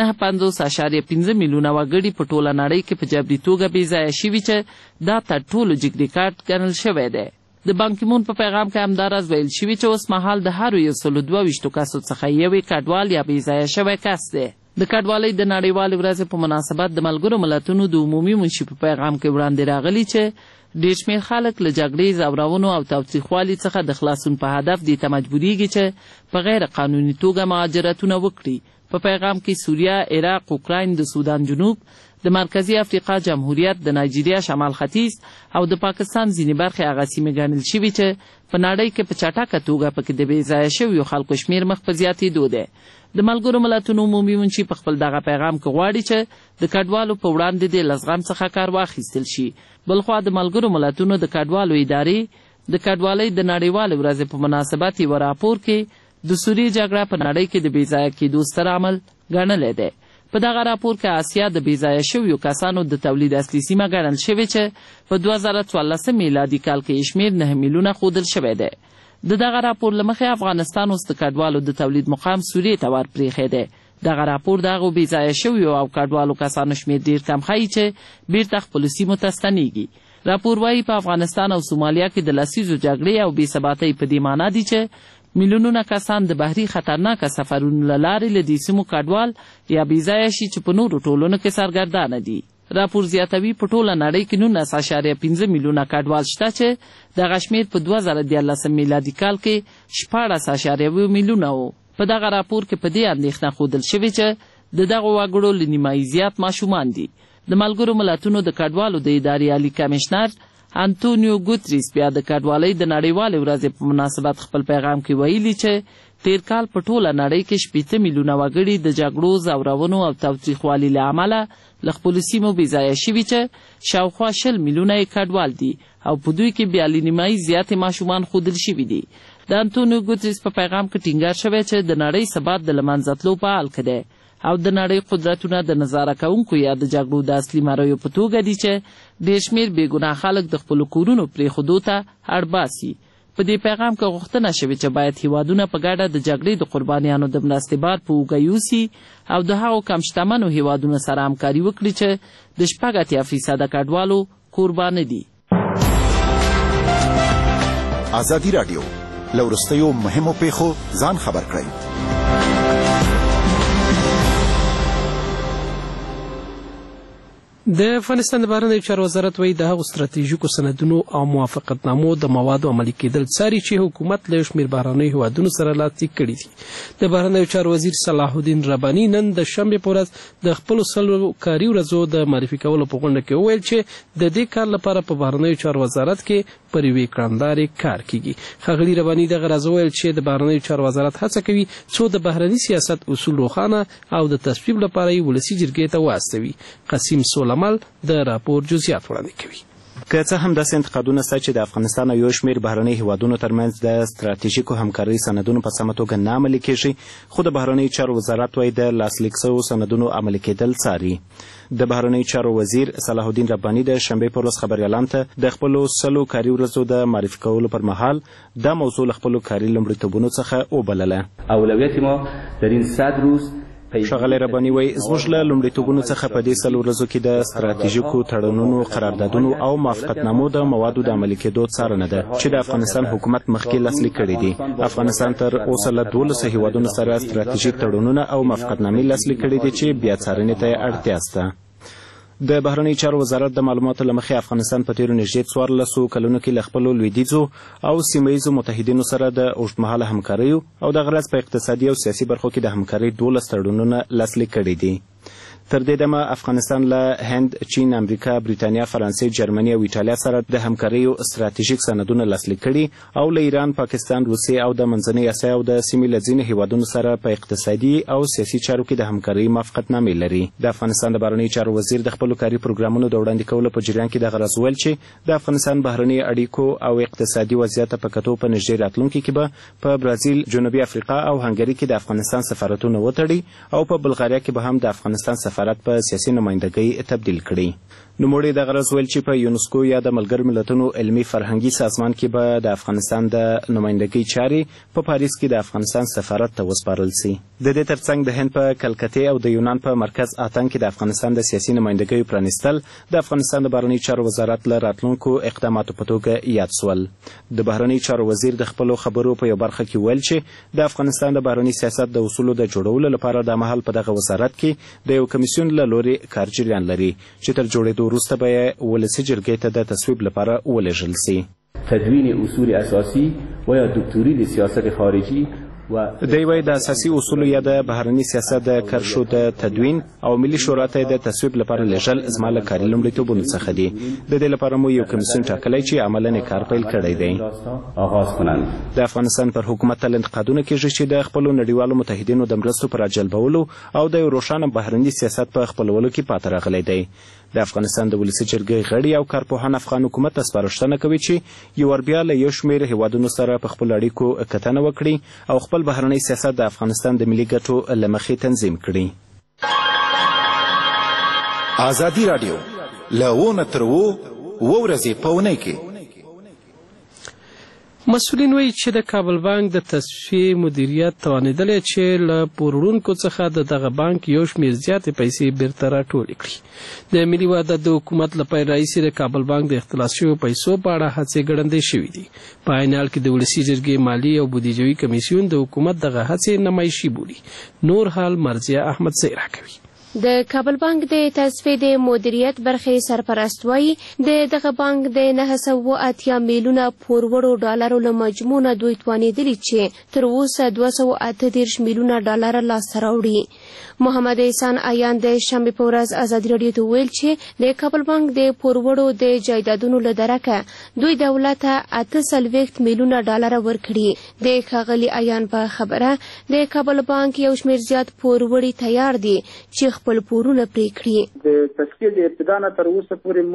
Speaker 8: 9.5 میلیونه وګړي په ټوله نړۍ کې په جبري توګه بې ځایه شوي چې دا تر ټولو جګ ریکارډ ګڼل شوی دی. د بانکیمون په پیغام کې همداراز ویل شوي چې اوس مهال د هرو 122 کسو څخه یوې کډوال یا بې ځایه شوی کس دی. د کډوالۍ د نړیوالې ورځې په مناسبت د ملګرو ملتونو د عمومي منشي په پیغام کې وړاندې راغلي چې ډېر شمېر خلک له جګړې، ځورونو او تاوتریخوالي څخه د خلاصون په هدف دې ته مجبوریږي چې په غیر قانوني توګه مهاجرتونه وکړي. په پیغام کې سوریه، عراق، اوکراین، د سودان جنوب، د مرکزي افریقا جمهوریت، د نایجیریا شمال ختیځ او د پاکستان ځینې برخې هغه سیمې ګڼل شوي چې په نړۍ کې په چټکه توګه پکې د بې ځایه شویو خلکو شمیر مخ په زیاتېدو دی. د ملګرو ملتونو عمومي منشي په خپل دغه پیغام کې غواړي چې د کډوالو په وړاندې د له زغم څخه کار واخیستل شي. بلخوا د ملګرو ملتونو د کډوالو ادارې د کډوالۍ د نړیوالې ورځې په مناسبت یوه راپور کې د سوریې جګړه په نړۍ کې د بې ځایه کېدو ستر عامل ګڼلی دی. په دغه راپور کې آسیا د بې ځایه شویو کسانو د تولید اصلي سیمه ګڼل شوې چې په 2014 میلادي کال کې شمیر 9 میلیونه ښودل شوی دی. د دغه راپور له مخې افغانستان اوس د کډوالو د تولید مقام سوریې ته ورپرېښی دی. دغه راپور د هغو بې ځایه شویو او کډوالو کسانو شمیر ډېر کم ښیي چې بیرته خپلو سیمو ته ستنېږي. راپور وایي په افغانستان او سومالیا کې د لسیزو جګړې او بې ثباتۍ په دې معنا دي چې میلیونونه کسان د بحري خطرناکه سفرونو له لارې له دې سیمو کډوال یا بې ځایه شي چې په نورو ټولنو کې سرګردانه دي. راپور زیاتوي په ټوله نړۍ کې 19.5 میلیونه کډوال شته چې دغه شمیر په 2014 میلادي کال کې 14.1 میلیونه و. په دغه راپور کې په دې اندېښنه ښودل شوې چې د دغو وګړو له نیمایي زیات ماشومان دي. د ملګرو ملتونو د کډوالو د ادارې عالي کمشنر انټونیو ګوتریس بیا د کډوالۍ د نړیوالې ورځې په مناسبت خپل پیغام کې ویلي چې تیر کال په ټوله نړۍ کې 18 میلیونه وګړي د جګړو، ځورونو او تاوتریخوالي له امله له خپلو سیمو بې ځایه شوي چې شاوخوا 20 میلیونه یې کډوال دي او په دوی کې بیا له نیمایي زیاتې ماشومان ښودل شوي دي. د انټونیو ګوتریس په پیغام کې ټینګار شوی چې د نړۍ ثبات د له منځه تلو په حال کې دی او د نړۍ قدرتونه د نظاره کوونکو یا د جګړو د اصلي مریو په توګه دي چې ډېر شمېر بېګناه خلک د خپلو کورونو پرېښودو ته اړ باسي. په دې پیغام کې غوښتنه شوې چې باید هیوادونه په ګډه د جګړې د قربانیانو د مرستې بار په اوږه یوسي او د هغو کم شتمنو هیوادونو سره همکاري وکړي چې د 80% کډوالو قربانه دي.
Speaker 5: ازادي راډیو له وروستیو مهمو پیښو ځان خبر کړئ.
Speaker 1: د افغانستان د بهرنیو چارو وزارت وایي د هغو ستراتیژیکو سندونو او موافقتنامو د موادو عملي کېدل څاري چې حکومت له یو شمېر بهرنیو هیوادونو سره لاسلیک کړي دي. د بهرنیو چارو وزیر صلاح الدین رباني نن د شنبې په ورځ د خپلو 100 کاري ورځو د معرفي کولو په غونډه کې وویل چې د دې کار لپاره په بهرنیو چارو وزارت کې پر یوې کړندارې کار کیږي. ښاغلي رباني دغه راز وویل چې د بهرنیو چارو وزارت هڅه کوي څو د بهرني سیاست اصول روښانه او د تصویب لپاره یې ولسي جرګې ته واستوي. قسیم سولمل د راپور جزئیات وړاندې کوي.
Speaker 9: که څه هم داسې انتقادونه شته چې د افغانستان او یو شمېر بهرني هیوادونو ترمنځ د ستراتیژیکو همکارۍ سندونو په سمه توګه نه عملي کیږي، خو د بهرنیو چارو وزارت وايي د لاسلیک شویو سندونو عملي کېدل څاري. د بهرنیو چارو وزیر صلاح الدین رباني د شنبې پر ورځ خبریالانو ته د خپلو 100 کاري ورځو د معرفي کولو پر مهال دا موضوع له خپلو کاري لومړیتوبونو څخه وبلله.
Speaker 3: اولویت ما در این 100 روز
Speaker 9: ښاغلی رباني وایي زموږ له لومړیتوبونو څخه په دې 100 ورځو کې د ستراتیژیکو تړونونو، قراردادونو او موافقتنامو د موادو د عملي کېدو څارنه ده چې د افغانستان حکومت مخکې لاسلیک کړي دي. افغانستان تر اوسه له 12 هیوادونو سره ستراتیژیک تړونونه او موافقتنامې لاسلیک کړي دي چې بیا څارنې ته یې اړتیا شته. د بهرنیو چارو وزارت د معلوماتو له مخې افغانستان په تیرو نږدې 14 کلونو کې له خپلو لویدیځو او سیمه ییزو متحدینو سره د اوږدمهاله همکاریو او د غرض په اقتصادي او سیاسي برخو کې د همکارۍ 12 تړونونه لاسلیک کړي دي. تر دې دمه افغانستان له هند، چین، امریکا، بریتانیا، فرانسې، جرمني او ایټالیا سره د همکاریو ستراتیژیک سندونه لاسلیک کړي او له ایران، پاکستان، روسیې او د منځنۍ اسیا او د سیمې له ځینو هیوادونو سره په اقتصادي او سیاسي چارو کې د همکارۍ موافقتنامې لري. د افغانستان د بهرنیو چارو وزیر د خپلو کاري پروګرامونو د وړاندې کولو په جریان کې دغه راز ویل چې د افغانستان بهرني اړیکو او اقتصادي وضعیت په کتو په نږدې راتلونکي کې به په برازیل، جنوبي افریقا او هنګري کې د افغانستان سفارتونه وتړي او په بلغاریا کې به هم د افغانستان سفارت په سیاسي نمایندګۍ تبدیل کړي. نوموړي دغه راز ویل چې په یونسکو یا د ملګرو ملتونو علمي فرهنګي سازمان کې به د افغانستان د نمایندګۍ چارې په پاریس کې د افغانستان سفارت ته وسپارل سي. د دې ترڅنګ د هند په کلکتې او د یونان په مرکز آتن کې د افغانستان د سیاسي نمایندګیو پرانیستل د افغانستان د بهرنیو چارو وزارت له راتلونکو اقداماتو په توګه یاد سول. د بهرنیو چارو وزیر د خپلو خبرو په یو برخه کې ویل چې د افغانستان د بهرني سیاست د اصولو د جوړولو لپاره د مهال په دغه وزارت کې د یو کمیسیون له لورې کار جریان لري چې تر جوړېدو وروسته به یې ولسي جرګې ته د تصویب لپاره ولېږل سي.
Speaker 3: تدوین اصول اساسی و یا دکتوری د سیاست خارجی
Speaker 9: دی وایي د اساسي اصولو یا د بهرني سیاست د کرښو د تدوین او ملي شورا ته د تصویب لپاره لیږل زما له کاري لومړیتوبونو څخه دي. د دې لپاره مو یو کمیسیون ټاکلی چې عملاً یې کار پیل کړی دی. د افغانستان پر حکومت تل انتقادونه کېږي چې د خپلو نړیوالو متحدینو د مرستو پر راجلبولو او د یو روښانه بهرني سیاست په خپلولو کې پاتې راغلی دی. د افغانستان د ولسي جرګې غړي او کارپوهان افغان حکومت ته سپارښتنه کوي چې یو ور بیا له یو شمېر هیوادونو سره په خپلو اړیکو کتنه وکړي او خپل بهرنی سیاست د افغانستان د ملي ګټو له مخې تنظیم کړي.
Speaker 5: ازادي راډیو له 1 تر 2 ورځې په اونۍ کې
Speaker 1: مسؤلین وایي چې د کابل بانک د تصفیې مدیریت توانېدلی چې له پوروړونکو څخه د دغه بانک یو شمېر زیاتې پیسې بیرته راټولې کړي. د ملي وحدت د حکومت له پیل راهیسې د کابل بانک د اختلاس شویو پیسو په اړه هڅې ګړندۍ شوي دي. په عین حال کې د ولسي جرګې مالي او بودیجوي کمیسیون د حکومت دغه هڅې نمایشي بولي. نور حال مرضیه احمد زی راکوي.
Speaker 22: د کابل بانک د تصفیې د مدیریت برخې سرپرست وایي د دغه بانک د 980 میلیونه پورورو ډالرو له مجموع نه دوی توانېدلي چې تر اوسه 238 میلیونه ډالر لاسته راوړي. محمد احسان عیان د شنبې په ورځ ازادي راډیو ته ویل چې د کابل بانک د پورورو د جایدادونو له درکه دوی دولت ته 48 میلیونه ډالر ورکړي. د ښاغلي عیان په خبره د کابل بانک یو شمېر زیات پوروړي تیار دي چې خپل پورونه پرې کړي.
Speaker 23: د تصفیې د ابتدا نه تر اوسه پورې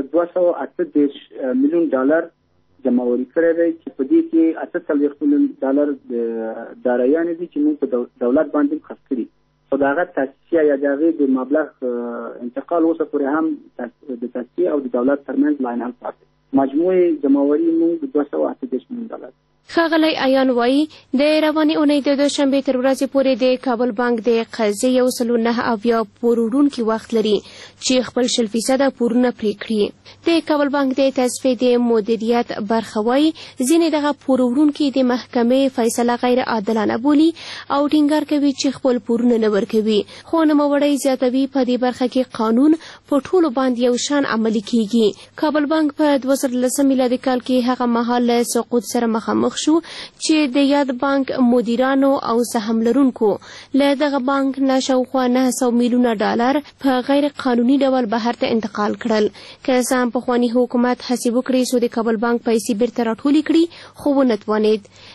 Speaker 23: موږ 238 میلیون ډالر جمعوري کړی دی چې په دې کې 48 میلیون ډالر د دارایانې دي چې موږ په دولت باندې خرڅ کړي. خو د هغه تصفیه یا د هغې د مبلغ انتقال اوسه پورې هم د تصفیې او د دولت ترمنځ لا انحل پاتې. مجموعي جمعوري موږ 238 میلیون ډالر.
Speaker 22: ښاغلی عیان وایي د روانې اونۍ د دوشنبې تر ورځې پورې د کابل بانک د قضیې 109 پور وړونکي وخت لري چې خپل 0% پورونه پرې کړي. د کابل بانک د تصفیې د مدیریت برخه وایي ځینې دغه پور وړونکي د محکمې فیصله غیر عادلانه بولي او ټینګار کوي چې خپل پورونه نه ورکوي. خو نوموړی زیاتوي په دې برخه کې قانون په ټولو باندې یو شان عملي کیږي. کابل بانک په 2010 میلادي کال کې هغه مهال له سقوط سره مخامخ شو چې د یاد بانک مدیرانو او سهم لرونکو له دغه بانک نه شاوخوا 900 میلیونه ډالر په غیر قانوني ډول بهر ته انتقال کړل. که څه هم پخواني حکومت هڅې وکړې چې د کابل بانک پیسې بیرته راټولې کړي خو ونه توانېد.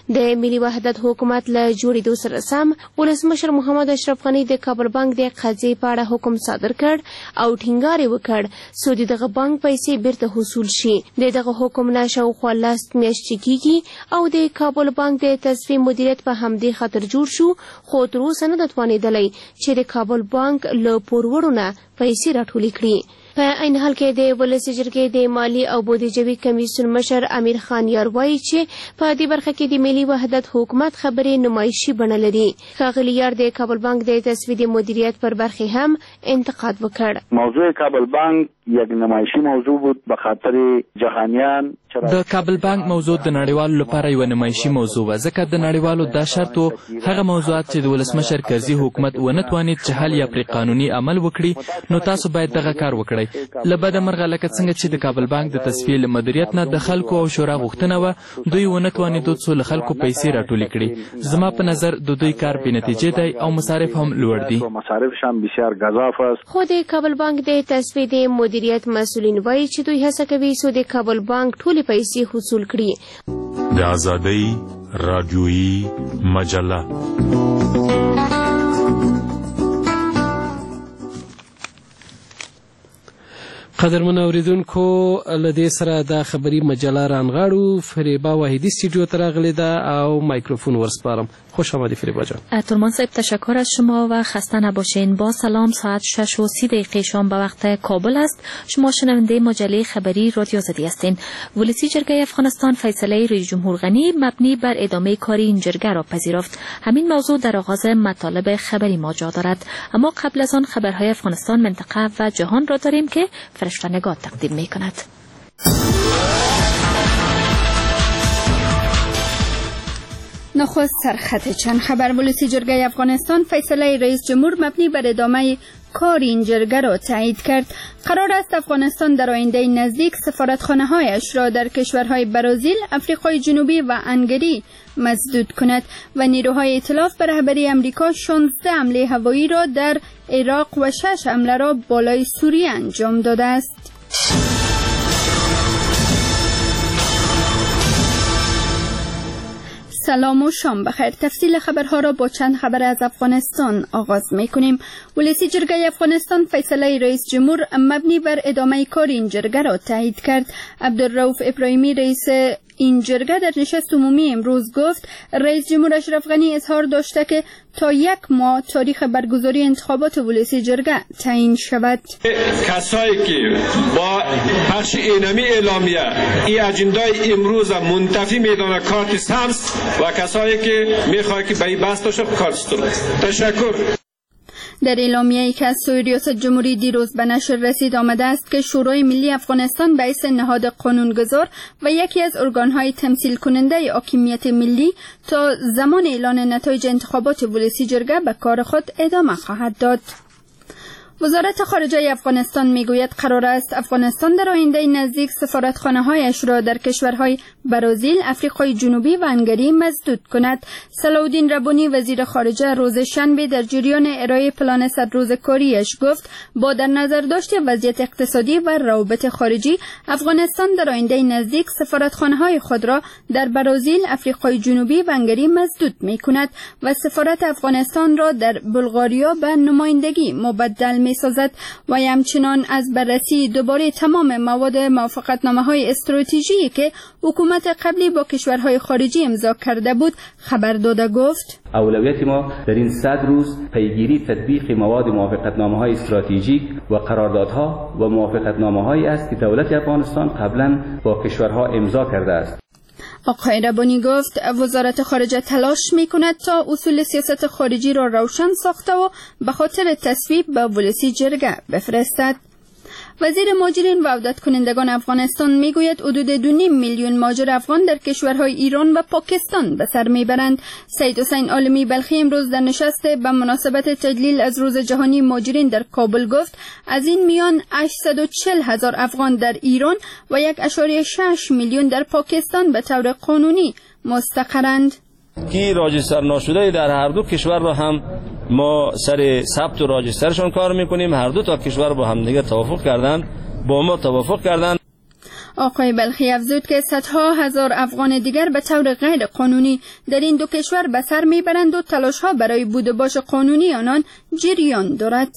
Speaker 22: د ملي وحدت حکومت له جوړېدو سره سم ولسمشر محمد اشرف غني د کابل بانک د قضیې په اړه حکم صادر کړ او ټینګار یې وکړ څو دغه بانک پیسې بیرته حصول شي. دغه حکم نه شاوخوا 10 میاشتې کېږي او د کابل بانک د تصفیې مدیریت په همدې خاطر جوړ شو، خو تر اوسه نه ده توانېدلی چې د کابل بانک له پوروړو نه پیسې راټولې کړي. په عین حال کې د ولسي جرګې د مالی او بودیجوي کمیسیون مشر امیر خان یار وایي چې په دې برخه کې د ملي وحدت حکومت خبرې نمایشي بڼه لري. ښاغلي یار د کابل بانک د تصفیې د مدیریت پر برخې هم انتقاد وکړ.
Speaker 2: موضوع کابل بانک یک نمایشی موضوع بود به خاطر جهانیان.
Speaker 12: د کابل بانک موضوع د نړیوالو لپاره یو نمایشي موضوع و، ځکه د نړیوالو دا شرط و هغه موضوعات چې د ولسمشر کرزي حکومت ونه توانید چې حل یا پرې قانوني عمل وکړي، نو تاسو باید دغه کار وکړئ. له بده مرغه لکه څنګه چې د کابل بانک د تصفیې له مدیریت نه د خلکو او شورا غوښتنه وه، دوی ونه توانېدو څو له خلکو پیسې راټولې کړي. زما په نظر د دوی کار بې نتیجې دی او مصارف هم لوړ دي.
Speaker 2: مصارفشان بسیار گزاف است.
Speaker 22: خو د کابل بانک د تصفیې د مدیریت مسؤلین وایي چې دوی هڅه کوي څو د کابل بانک ټولې پیسې حصول کړي.
Speaker 10: د آزادۍ راډیویي مجله
Speaker 1: قدرمن اوریدونکو، له دې سره دا خبري مجله رانغاړو. فریبا واحدی استودیو ته راغلې ده او مایکروفون ورسپارم. خوش آمدی فریبا جان.
Speaker 11: ترمان صاحب تشکر از شما و خسته نباشین. با سلام، ساعت 6:30 شام به وقت کابل است. شما شنونده مجله خبری رادیو آزادی هستین. ولسی جرگه افغانستان فیصله رئیس جمهور غنی مبنی بر ادامه کار این جرگه را پذیرفت. همین موضوع در آغاز مطالب خبری ما جا دارد، اما قبل از آن خبرهای افغانستان، منطقه و جهان را داریم که فرشته نگاه تقدیم می کند.
Speaker 24: نخست سرخط چند خبر. ولسی جرگه افغانستان فیصله رئیس جمهور مبنی بر ادامه کار این جرگه را تایید کرد. قرار است افغانستان در آینده نزدیک سفارتخانه‌هایش را در کشورهای برزیل، آفریقای جنوبی و انگلی مسدود کند و نیروهای ائتلاف به رهبری آمریکا 16 حمله هوایی را در عراق و 6 حمله را بالای سوریه انجام داده است. سلام و شام بخیر. تفصیل خبرها را با چند خبر از افغانستان آغاز می‌کنیم. ولسی جرگه افغانستان فیصله رئیس جمهور مبنی بر ادامه کار این جرگه را تایید کرد. عبدالرؤوف ابراهیمی رئیس این جرگه در نشست عمومی امروز گفت رئیس جمهور اشرف غنی اظهار داشته که تا 1 ماه تاریخ برگزاری انتخابات ولسی جرگه تعیین شود.
Speaker 6: کسایی که با پخش اینمی اعلامیه این اجندای امروز منتفی میدانه کارت سمس و کسایی که میخواد که به این بحث شد کارت. تشکر.
Speaker 24: در اعلامیه‌ای که از سوی ریاست جمهوری دیروز به نشر رسید آمده است که شورای ملی افغانستان به حیث نهاد قانونگذار و یکی از ارگان‌های تمثیل کننده حاکمیت ملی تا زمان اعلان نتایج انتخابات ولسی جرگه به کار خود ادامه خواهد داد. وزارت خارجه افغانستان میگوید قرار است افغانستان در آینده نزدیک سفارتخانه‌هایش را در کشورهای برزیل، آفریقای جنوبی و انگلی مسدود کند. صلاح‌الدین ربانی وزیر خارجه روز شنبه در جریان ارائه پلان 100 روزه کاریش گفت با در نظر داشت وضعیت اقتصادی و روابط خارجی، افغانستان در آینده نزدیک سفارتخانه‌های خود را در برزیل، آفریقای جنوبی و انگلی مسدود می‌کند و سفارت افغانستان را در بلغاریا به نمایندگی مبدل می‌سازد و همچنان از بررسی دوباره تمام مواد موافقتنامه‌های استراتژیکی که حکومت قبلی با کشورهای خارجی امضا کرده بود خبر داده گفت
Speaker 3: اولویت ما در این 100 روز پیگیری تطبیق مواد موافقتنامه‌های استراتژیک و قراردادها و موافقتنامه‌هایی است که دولت افغانستان قبلا با کشورها امضا کرده است.
Speaker 24: آقای ربانی گفت وزارت خارجه تلاش می‌کند تا اصول سیاست خارجی را روشن ساخته و به خاطر تصویب به ولسی جرگه بفرستد. وزیر مهاجرین و عودت کنندگان افغانستان میگوید حدود 2.5 میلیون مهاجر افغان در کشورهای ایران و پاکستان به سر میبرند. سید حسین عالمی بلخی امروز در نشست به مناسبت تجلیل از روز جهانی مهاجرین در کابل گفت از این میان 840,000 افغان در ایران و 1.6 میلیون در پاکستان به طور قانونی مستقرند.
Speaker 4: که راجستر ناشده در هر دو کشور را هم ما سر ثبت و راجسترشون کار میکنیم. هر دو تا کشور با هم دیگه توافق کردن، با ما توافق کردن.
Speaker 24: آقای بلخی افزود که صدها هزار افغان دیگر به طور غیر قانونی در این دو کشور به سر میبرند و تلاش‌ها برای بود و باش قانونی آنان جریان دارد.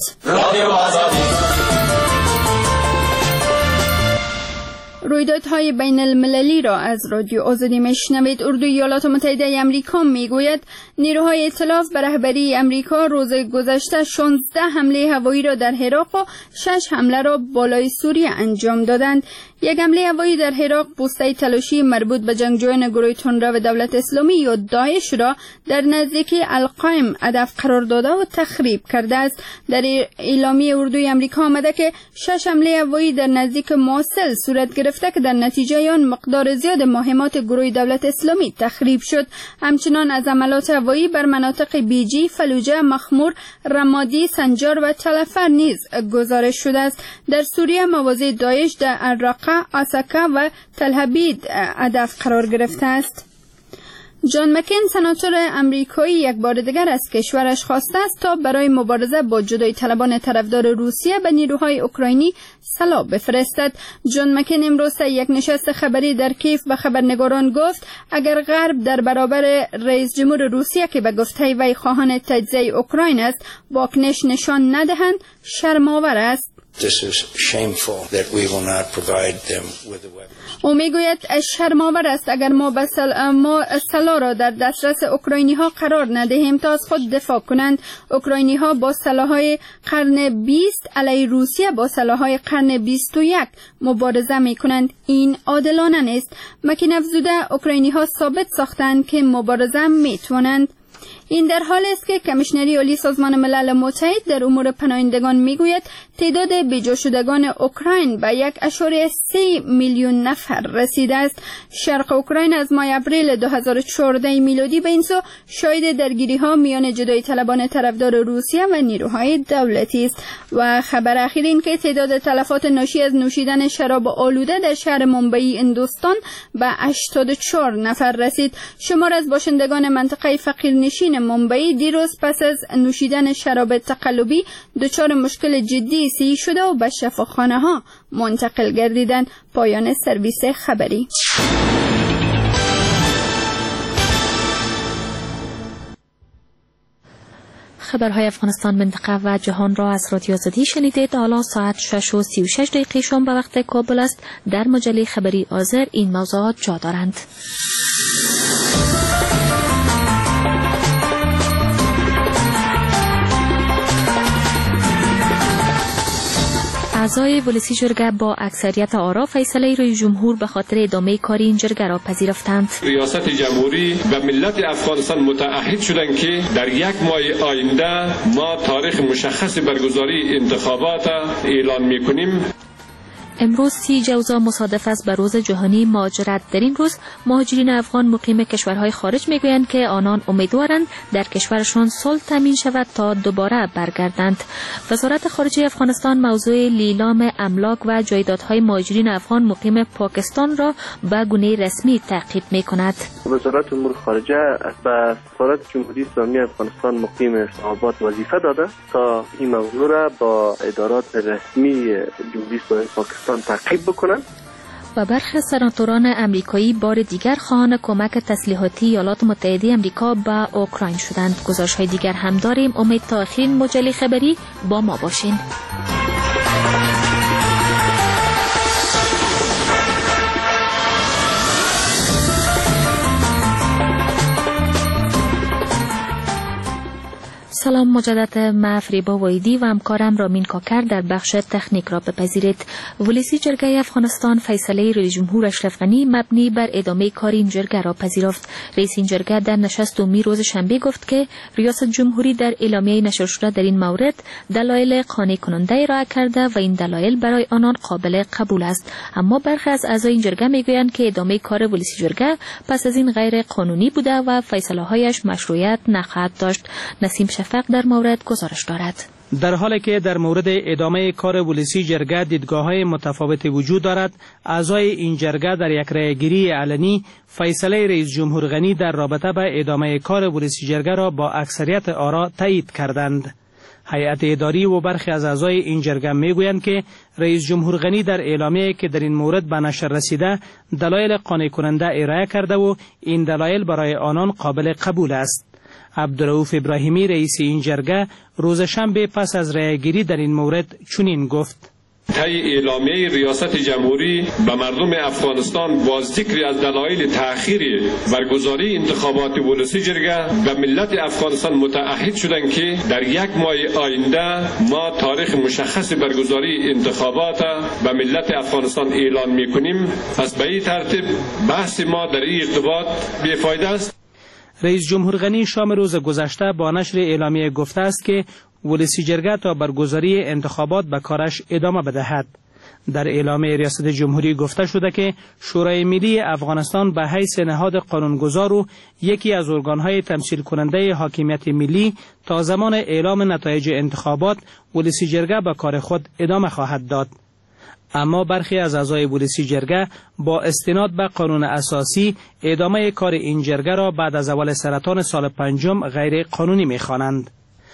Speaker 24: رویدادهای بین المللی را از رادیو آزادی میشنوید. اردوی ایالات متحده امریکا میگوید نیروهای ائتلاف به رهبری امریکا روز گذشته 16 حمله هوایی را در عراق و 6 حمله را بالای سوریه انجام دادند. یک حمله هوایی در عراق پوسته تلاشی مربوط به جنگجویان گروه تندرو دولت اسلامی یا داعش را در نزدیکی القائم هدف قرار داده و تخریب کرده است. در اعلامیه اردوی امریکا آمده که 6 حمله هوایی در نزدیک موصل صورت گرفته که در نتیجه آن مقدار زیاد مهمات گروه دولت اسلامی تخریب شد. همچنان از حملات هوایی بر مناطق بیجی، فلوجه، مخمور، رمادی، سنجار و تلفر نیز گزارش شده است. در سوریه مواضع داعش در الرقه، آسکا و تل‌ابیب هدف قرار گرفته است. جان مکین سناتور امریکایی یک بار دیگر از کشورش خواسته است تا برای مبارزه با جدایی طلبان طرفدار روسیه به نیروهای اوکراینی سلاح بفرستد. جان مکین امروز یک نشست خبری در کیف به خبرنگاران گفت اگر غرب در برابر رئیس جمهور روسیه که به گفته وی خواهان تجزیه اوکراین است واکنش نشان ندهند شرم‌آور است. او میگوید شرم‌آور است اگر ما سلاح را در دسترس اوکراینی ها قرار ندهیم تا از خود دفاع کنند. اوکراینی ها با سلاح‌های قرن 20 علیه روسیه با سلاح‌های قرن 21 مبارزه میکنند. این عادلانه نیست. مکین افزوده اوکراینی ها ثابت ساختند که مبارزه میتوانند. این در حالی است که کمیشنری عالی سازمان ملل متحد در امور پناهندگان میگوید تعداد بیجا شدگان اوکراین به 1.3 میلیون نفر رسیده است. شرق اوکراین از ماه اپریل 2014 میلادی به این سو شاهد درگیری ها میان جدایی طلبان طرفدار روسیه و نیروهای دولتی است. و خبر اخیر این که تعداد تلفات ناشی از نوشیدن شراب آلوده در شهر ممبئی هندوستان به 84 نفر رسید. شمار از باشندگان منطقه فقیرنشین ممبئی دیروز پس از نوشیدن شراب تقلبی دچار مشکل جدی صحی شده و به شفاخانه ها منتقل گردیدند. پایان سرویس خبری.
Speaker 11: خبرهای افغانستان، منطقه و جهان را از رادیو آزادی شنیدید. حالا ساعت 6:36 شام به وقت کابل است. در مجله خبری آذر این موضوعات جا دارند. اعضای ولسی جرگه با اکثریت آرا فیصله رئیس جمهور به خاطر ادامه کار این جرگه را پذیرفتند.
Speaker 6: ریاست جمهوری به ملت افغانستان متعهد شدند که در یک ماه آینده ما تاریخ مشخص برگزاری انتخابات اعلان می‌کنیم.
Speaker 11: امروز 30 جوزا مصادف است به روز جهانی مهاجرت. در این روز مهاجرین افغان مقیم کشورهای خارج میگویند که آنان امیدوارند در کشورشان صلح تامین شود تا دوباره برگردند. وزارت خارجه افغانستان موضوع لیلام املاک و جایدادهای مهاجرین افغان مقیم پاکستان را به گونه رسمی تعقیب میکند.
Speaker 7: وزارت امور خارجه به سفارت جمهوری اسلامی افغانستان مقیم اسلام آباد وظیفه داده تا این موضوع را با ادارات رسمی جمهوری اسلامی پاکستان تعقیب بکنند.
Speaker 11: و برخی سناتوران امریکایی بار دیگر خواهان کمک تسلیحاتی ایالات متحده امریکا به اوکراین شدند. گزارش‌های دیگر هم داریم. امید تا آخرین مجله خبری با ما باشین. سلام مجدد، من فریبا وایدی و همکارم رامین کاکر در بخش تکنیک را بپذیرید. ولسی جرگه افغانستان فیصله رئیس جمهور اشرف غنی مبنی بر ادامه کار این جرگه را پذیرفت. رئیس این جرگه در نشست عمومی روز شنبه گفت که ریاست جمهوری در اعلامیه نشر شده در این مورد دلایل قانع کننده ارائه کرده و این دلایل برای آنان قابل قبول است. اما برخی از اعضای این جرگه میگویند که ادامه کار ولسی جرگه پس از این غیر قانونی بوده و فیصله‌هایش مشروعیت نخواهد داشت. نسیم شفق در مورد گزارش دارد.
Speaker 14: در حالی که در مورد ادامه کار ولسی جرگه دیدگاه‌های متفاوتی وجود دارد، اعضای این جرگه در یک رأی‌گیری علنی فیصله رئیس جمهور غنی در رابطه با ادامه کار ولسی جرگه را با اکثریت آرا تایید کردند. هیئت اداری و برخی از اعضای این جرگه میگویند که رئیس جمهور غنی در اعلامیه‌ای که در این مورد به نشر رسیده دلایل قانع کننده ارائه کرده و این دلایل برای آنان قابل قبول است. عبدالرؤوف ابراهیمی رئیس این جرگه روز شنبه پس از رأی‌گیری در این مورد چنین گفت:
Speaker 6: طی اعلامیه ریاست جمهوری به مردم افغانستان با ذکر از دلایل تأخیر برگزاری انتخابات ولسی جرگه به ملت افغانستان متعهد شدند که در 1 ماه آینده ما تاریخ مشخص برگزاری انتخابات به ملت افغانستان اعلان می‌کنیم. پس به این ترتیب بحث ما در این ارتباط بی‌فایده است.
Speaker 14: رئیس جمهور غنی شام روز گذشته با نشر اعلامیه گفته است که ولسی جرگه تا برگزاری انتخابات به کارش ادامه بدهد. در اعلامیه ریاست جمهوری گفته شده که شورای ملی افغانستان به حیث نهاد قانونگذار و یکی از ارگانهای تمثیل کننده حاکمیت ملی تا زمان اعلام نتایج انتخابات ولسی جرگه به کار خود ادامه خواهد داد. اما برخی از اعضای ولسی جرگه با استناد به قانون اساسی ادامه کار این جرگه را بعد از اول سرطان سال 5 غیر قانونی می‌خوانند.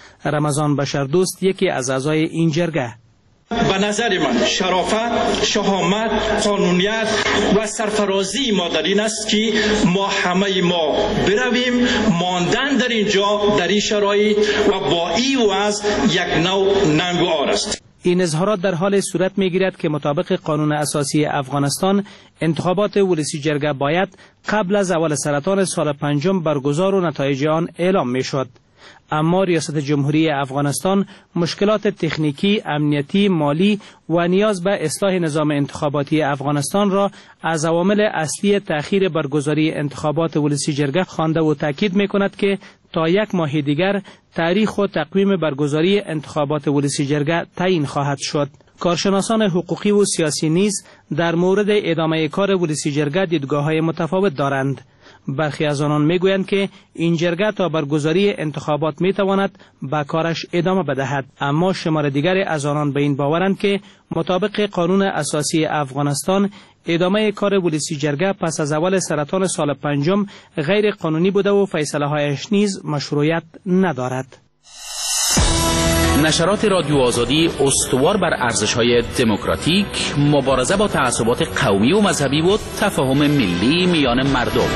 Speaker 14: رمضان بشردوست یکی از اعضای این جرگه:
Speaker 13: به نظر من شرافت، شهامت، قانونیت و سرفرازی ما در این است که ما همه ما برویم. ماندن در اینجا در این شرایط و با این وضع یک نوع ننگ و عار است.
Speaker 14: این اظهارات در حال صورت می‌گیرد که مطابق قانون اساسی افغانستان انتخابات ولسی جرگه باید قبل از اول سرطان سال 5 برگزار و نتایج آن اعلام می‌شد. اما ریاست جمهوری افغانستان مشکلات تکنیکی، امنیتی، مالی و نیاز به اصلاح نظام انتخاباتی افغانستان را از عوامل اصلی تأخیر برگزاری انتخابات ولسی جرگه خوانده و تاکید می‌کند که تا 1 ماه دیگر تاریخ و تقویم برگزاری انتخابات ولسی جرگه تعیین خواهد شد. کارشناسان حقوقی و سیاسی نیز در مورد ادامه کار ولسی جرگه دیدگاه‌های متفاوت دارند. برخی از آنان میگویند که این جرگه تا برگزاری انتخابات میتواند به کارش ادامه بدهد، اما شمار دیگری از آنان به این باورند که مطابق قانون اساسی افغانستان ادامه کار ولسی جرگه پس از اول سرطان سال 5 غیر قانونی بوده و فیصله هایش نیز مشروعیت ندارد.
Speaker 15: نشرات رادیو آزادی استوار بر ارزش‌های دموکراتیک، مبارزه با تعصبات قومی و مذهبی و تفاهم ملی میان مردم.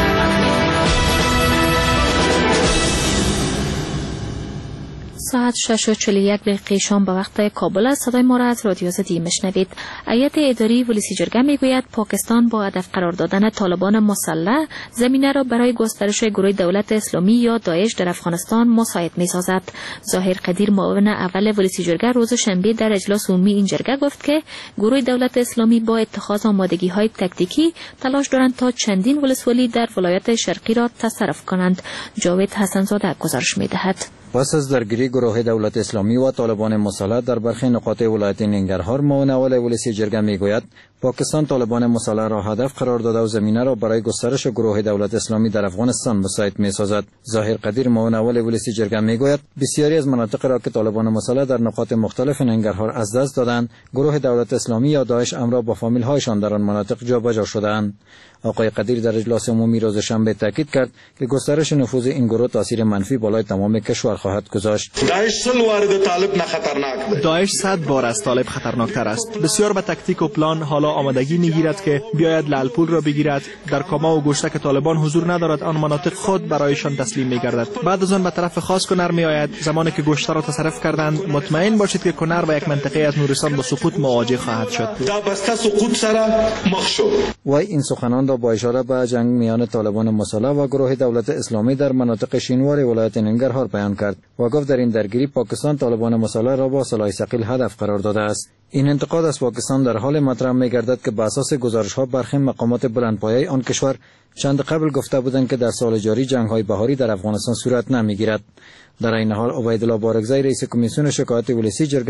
Speaker 11: ساعت 6:41 شام به وقت کابل است. صدای ما را از رادیو آزادی میشنوید. هیئت اداری ولسی جرگه میگوید پاکستان با هدف قرار دادن طالبان مسلح زمینه را برای گسترش گروه دولت اسلامی یا داعش در افغانستان مساعد میسازد. ظاهر قدیر معاون اول ولسی جرگه روز شنبه در اجلاس عمومی این جرگه گفت که گروه دولت اسلامی با اتخاذ آمادگی‌های تکتیکی تلاش دارند تا چندین ولسوالی در ولایت شرقی را تصرف کنند. جاوید حسن‌زاده گزارش می‌دهد.
Speaker 16: پس از درگیری گروه دولت اسلامی و طالبان مسلح در برخی نقاط ولایت ننگرهار، معاون اول ولسی جرگه میگوید پاکستان طالبان مسلح را هدف قرار داده و زمینه را برای گسترش گروه دولت اسلامی در افغانستان مساعد میسازد. ظاهر قدیر معاون اول ولسی جرگه میگوید بسیاری از مناطق را که طالبان مسلح در نقاط مختلف ننگرهار از دست دادند، گروه دولت اسلامی یا داعش امر با فامیل هایشان در آن مناطق جابجا شده‌اند. آقای قدیر در اجلاس عمومی روز شنبه تاکید کرد که گسترش نفوذ این گروه تاثیر منفی بالای تمام کشور خواهد گذاشت.
Speaker 17: داعش 100 وارد طالب نه خطرناک است.
Speaker 25: داعش 100 بار از طالب خطرناکتر است. بسیار به تکتیک و پلان حالا آمادگی میگیرد که بیاید لالپور را بگیرد. در کاما و گشتک طالبان حضور ندارد، آن مناطق خود برایشان تسلیم میگردد. بعد از آن به طرف خاص کنر میآید. زمانی که گشت را تصرف کردند مطمئن باشید که کنر و یک منطقه از نورستان با سقوط مواجه خواهد شد.
Speaker 17: دا بسته سقوط سره مخ شد.
Speaker 16: و این سخنان را با اشاره به جنگ میان طالبان مسلح و گروه دولت اسلامی در مناطق شینوار ولایت ننگرهار بیان کرد و گفت در این درگیری پاکستان طالبان مسلح را با سلاح ثقیل هدف قرار داده است. این انتقاد از پاکستان در حال مطرح می‌گردد که بر اساس گزارش‌ها برخی مقامات بلندپایه آن کشور چند قبل گفته بودند که در سال جاری جنگ‌های بهاری در افغانستان صورت نمی‌گیرد. در این حال عبیدالله بارکزی رئیس کمیسیون شکایات ولسی جرگه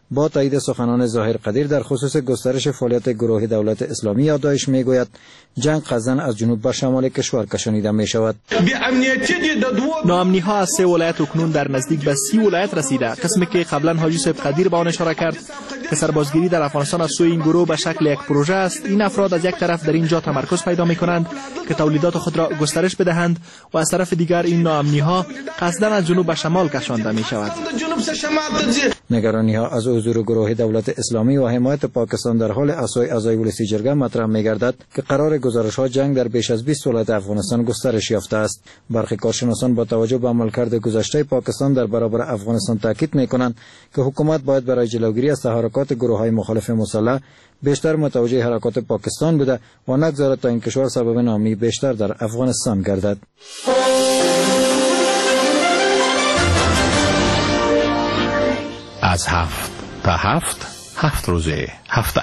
Speaker 16: با تایید سخنان ظاهر قدیر در خصوص گسترش فعالیت گروه دولت اسلامی یا داعش میگوید جنگ قصداً از جنوب به شمال کشور کشانیده می شود.
Speaker 25: ناامنی ها از 3 ولایت اکنون در نزدیک به 30 ولایت رسیده. قسمی که قبلا حاجی صاحب قدیر به آن اشاره کرد که سربازگیری در افغانستان از سوی این گروه به شکل یک پروژه است. این افراد از یک طرف در اینجا تمرکز پیدا می کنند که تولیدات خود را گسترش بدهند و از طرف دیگر این ناامنی ها قصداً از جنوب به شمال کشانده می شود.
Speaker 16: نگرانی ها از حضور گروه دولت اسلامی و حمایت پاکستان در حال اسای اعضای ولسی جرگه مطرح می گردد که قرار گزارش ها جنگ در بیش از 20 ولایت افغانستان گسترش یافته است. برخی کارشناسان با توجه به عملکرد گذشته پاکستان در برابر افغانستان تاکید می کنند که حکومت باید برای جلوگیری از تحرکات گروه های مخالف مسلح بیشتر متوجه حرکات پاکستان بوده و نگذارد تا این کشور سبب ناامنی بیشتر در افغانستان گردد.
Speaker 8: از 7 تا 7 روز هفته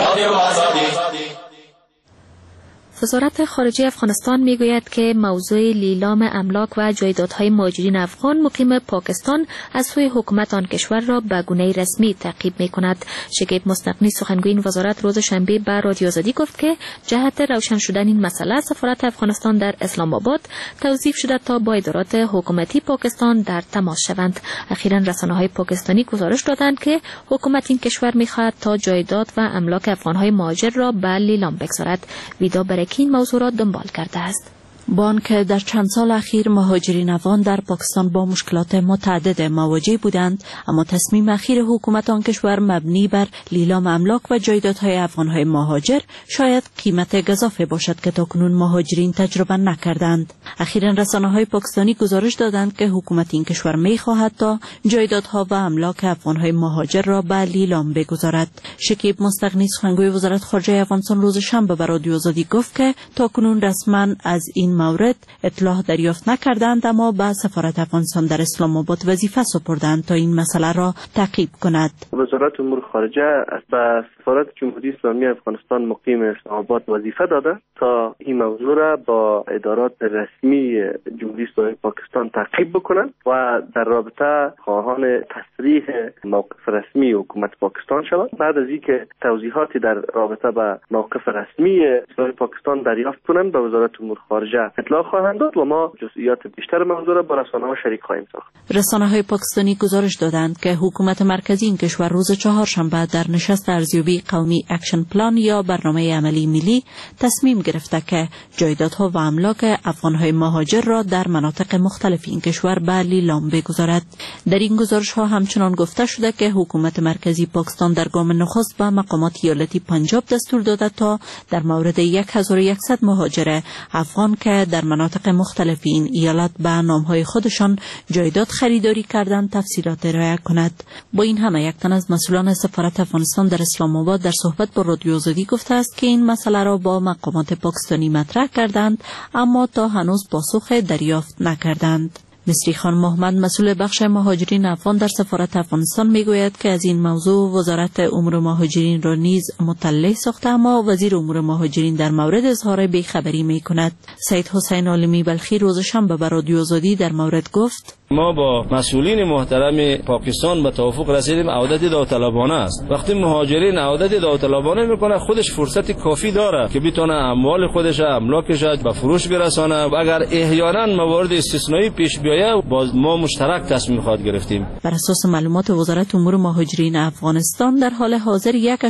Speaker 11: وزارت خارجه افغانستان میگوید که موضوع لیلام املاک و جایدادهای مهاجرین افغان مقیم پاکستان از سوی حکومت آن کشور را به گونه رسمی تعقیب میکند. شکیب مستقنی سخنگوی این وزارت روز شنبه به رادیو آزادی گفت که جهت روشن شدن این مسئله سفارت افغانستان در اسلام آباد توظیف شده تا با ادارات حکومتی پاکستان در تماس شوند. اخیراً رسانه‌های پاکستانی گزارش دادند که حکومت این کشور میخواهد تا جایداد و املاک افغانهای مهاجر را به لیلام بگذارد. ویدا برکی این موضوع را دنبال کرده است.
Speaker 18: بانک در چند سال اخیر مهاجرین افغان در پاکستان با مشکلات متعدد مواجه بودند، اما تصمیم اخیر حکومت آن کشور مبنی بر لیلام املاک و جایدادهای افغانهای مهاجر شاید قیمت گزافه باشد که تاکنون مهاجرین تجربه نکردند. اخیراً رسانه‌های پاکستانی گزارش دادند که حکومت این کشور می‌خواهد تا جایدادها و املاک افغانهای مهاجر را به لیلام بگذارد. شکیب مستقنی سخنگوی وزارت خارجه افغانستان روز شنبه به رادیو آزادی گفت که تاکنون رسما از این مورد اطلاع دریافت نکردند، اما به سفارت افغانستان در اسلام آباد وظیفه سپردند تا این مسئله را تعقیب کند.
Speaker 7: وزارت امور خارجه به سفارت جمهوری اسلامی افغانستان مقیم اسلام آباد وظیفه داده تا این موضوع را با ادارات رسمی جمهوری اسلامی پاکستان تعقیب بکنند و در رابطه خواهان تصریح موقف رسمی حکومت پاکستان شوند. بعد از اینکه توضیحاتی در رابطه با موقف رسمی اسلامی پاکستان دریافت کنند به وزارت امور خارجه اطلاع خواهند داد و ما جزئیات بیشتر موضوع را با رسانه‌ها شریک خواهیم ساخت.
Speaker 18: رسانه‌های پاکستانی گزارش دادند که حکومت مرکزی این کشور روز چهارشنبه در نشست ارزیابی قومی اکشن پلان یا برنامه عملی ملی تصمیم گرفته که جایدادها و املاک افغانهای مهاجر را در مناطق مختلف این کشور به لیلام بگذارد. در این گزارش‌ها همچنان گفته شده که حکومت مرکزی پاکستان در گام نخست به مقامات ایالتی پنجاب دستور داده تا در مورد 1100 مهاجر افغان که در مناطق مختلف این ایالت به نامهای خودشان جایداد خریداری کردند تفصیلات ارائه کند. با این همه یک تن از مسئولان سفارت افغانستان در اسلام آباد در صحبت با رادیو آزادی گفته است که این مسئله را با مقامات پاکستانی مطرح کردند، اما تا هنوز پاسخ دریافت نکردند. مصری خان محمد مسئول بخش مهاجرین افغان در سفارت افغانستان میگوید که از این موضوع وزارت امور مهاجرین را نیز مطلع ساخته، اما وزیر امور مهاجرین در مورد اظهار بیخبری میکند. سید حسین عالمی بلخی روز شنبه به رادیو آزادی در مورد گفت:
Speaker 4: ما با مسئولین محترم پاکستان به توافق رسیدیم عودت داوطلبانه است. وقتی مهاجرین عودت داوطلبانه میکنه خودش فرصت کافی داره که بتونه اموال خودش املاکش به فروش برسانه. اگر احیانا موارد استثنایی پیش بیاید باز ما مشترک تصمیم خواهد گرفتیم.
Speaker 18: بر اساس معلومات وزارت امور مهاجرین افغانستان در حال حاضر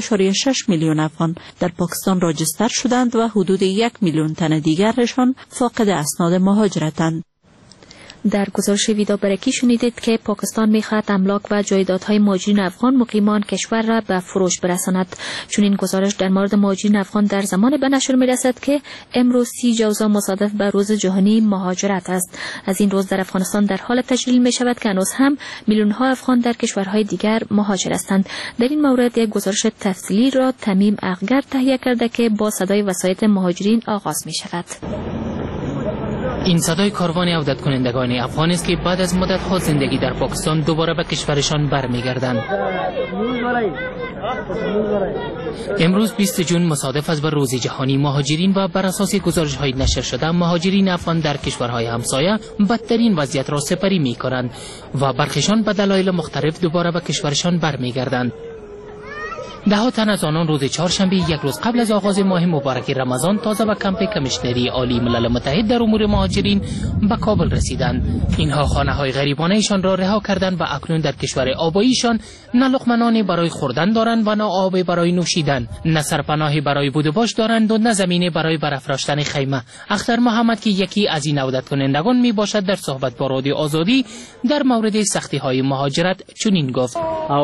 Speaker 18: 1.6 میلیون افغان در پاکستان راجستر شدند و حدود 1 میلیون تن دیگرشان فاقد اسناد مهاجرتند.
Speaker 11: در گزارش ویدا برکی شنیدید که پاکستان می‌خواهد املاک و جایدادهای مهاجرین افغان مقیمان کشور را به فروش برساند. چون این گزارش در مورد مهاجرین افغان در زمان به نشر می‌رسد که امروز 30 ژوئن مصادف به روز جهانی مهاجرت است. از این روز در افغانستان در حال تجلیل می‌شود که هنوز هم میلیون‌ها افغان در کشورهای دیگر مهاجر هستند. در این مورد یک گزارش تفصیلی را تمیم عقگر تهیه کرده که با صدای وسایط مهاجرین آغاز می‌شود.
Speaker 5: این صدای کاروان عودت کنندگان افغان است که بعد از مدت ها زندگی در پاکستان دوباره به کشورشان برمیگردند. امروز 20 جون مصادف است با روز جهانی مهاجرین و بر اساس گزارش‌های نشر شده مهاجرین افغان در کشورهای همسایه بدترین وضعیت را سپری می‌کنند و برخیشان به دلایل مختلف دوباره به کشورشان برمیگردند. ده تن از آنان روز چهارشنبه یک روز قبل از آغاز ماه مبارک رمضان تازه به کمپ کمیشنری عالی ملل متحد در امور مهاجرین به کابل رسیدند. اینها خانه‌های غریبانه ایشان را رها کردند و اکنون در کشور آباییشان نه لقمه برای خوردن دارند و نه آب برای نوشیدن، نه سرپناهی برای بود و باش دارند و نه زمینه برای برافراشتن خیمه. اختر محمد که یکی از این عودت کنندگان می باشد در صحبت با رادیو آزادی در مورد سختی‌های مهاجرت چنین گفت: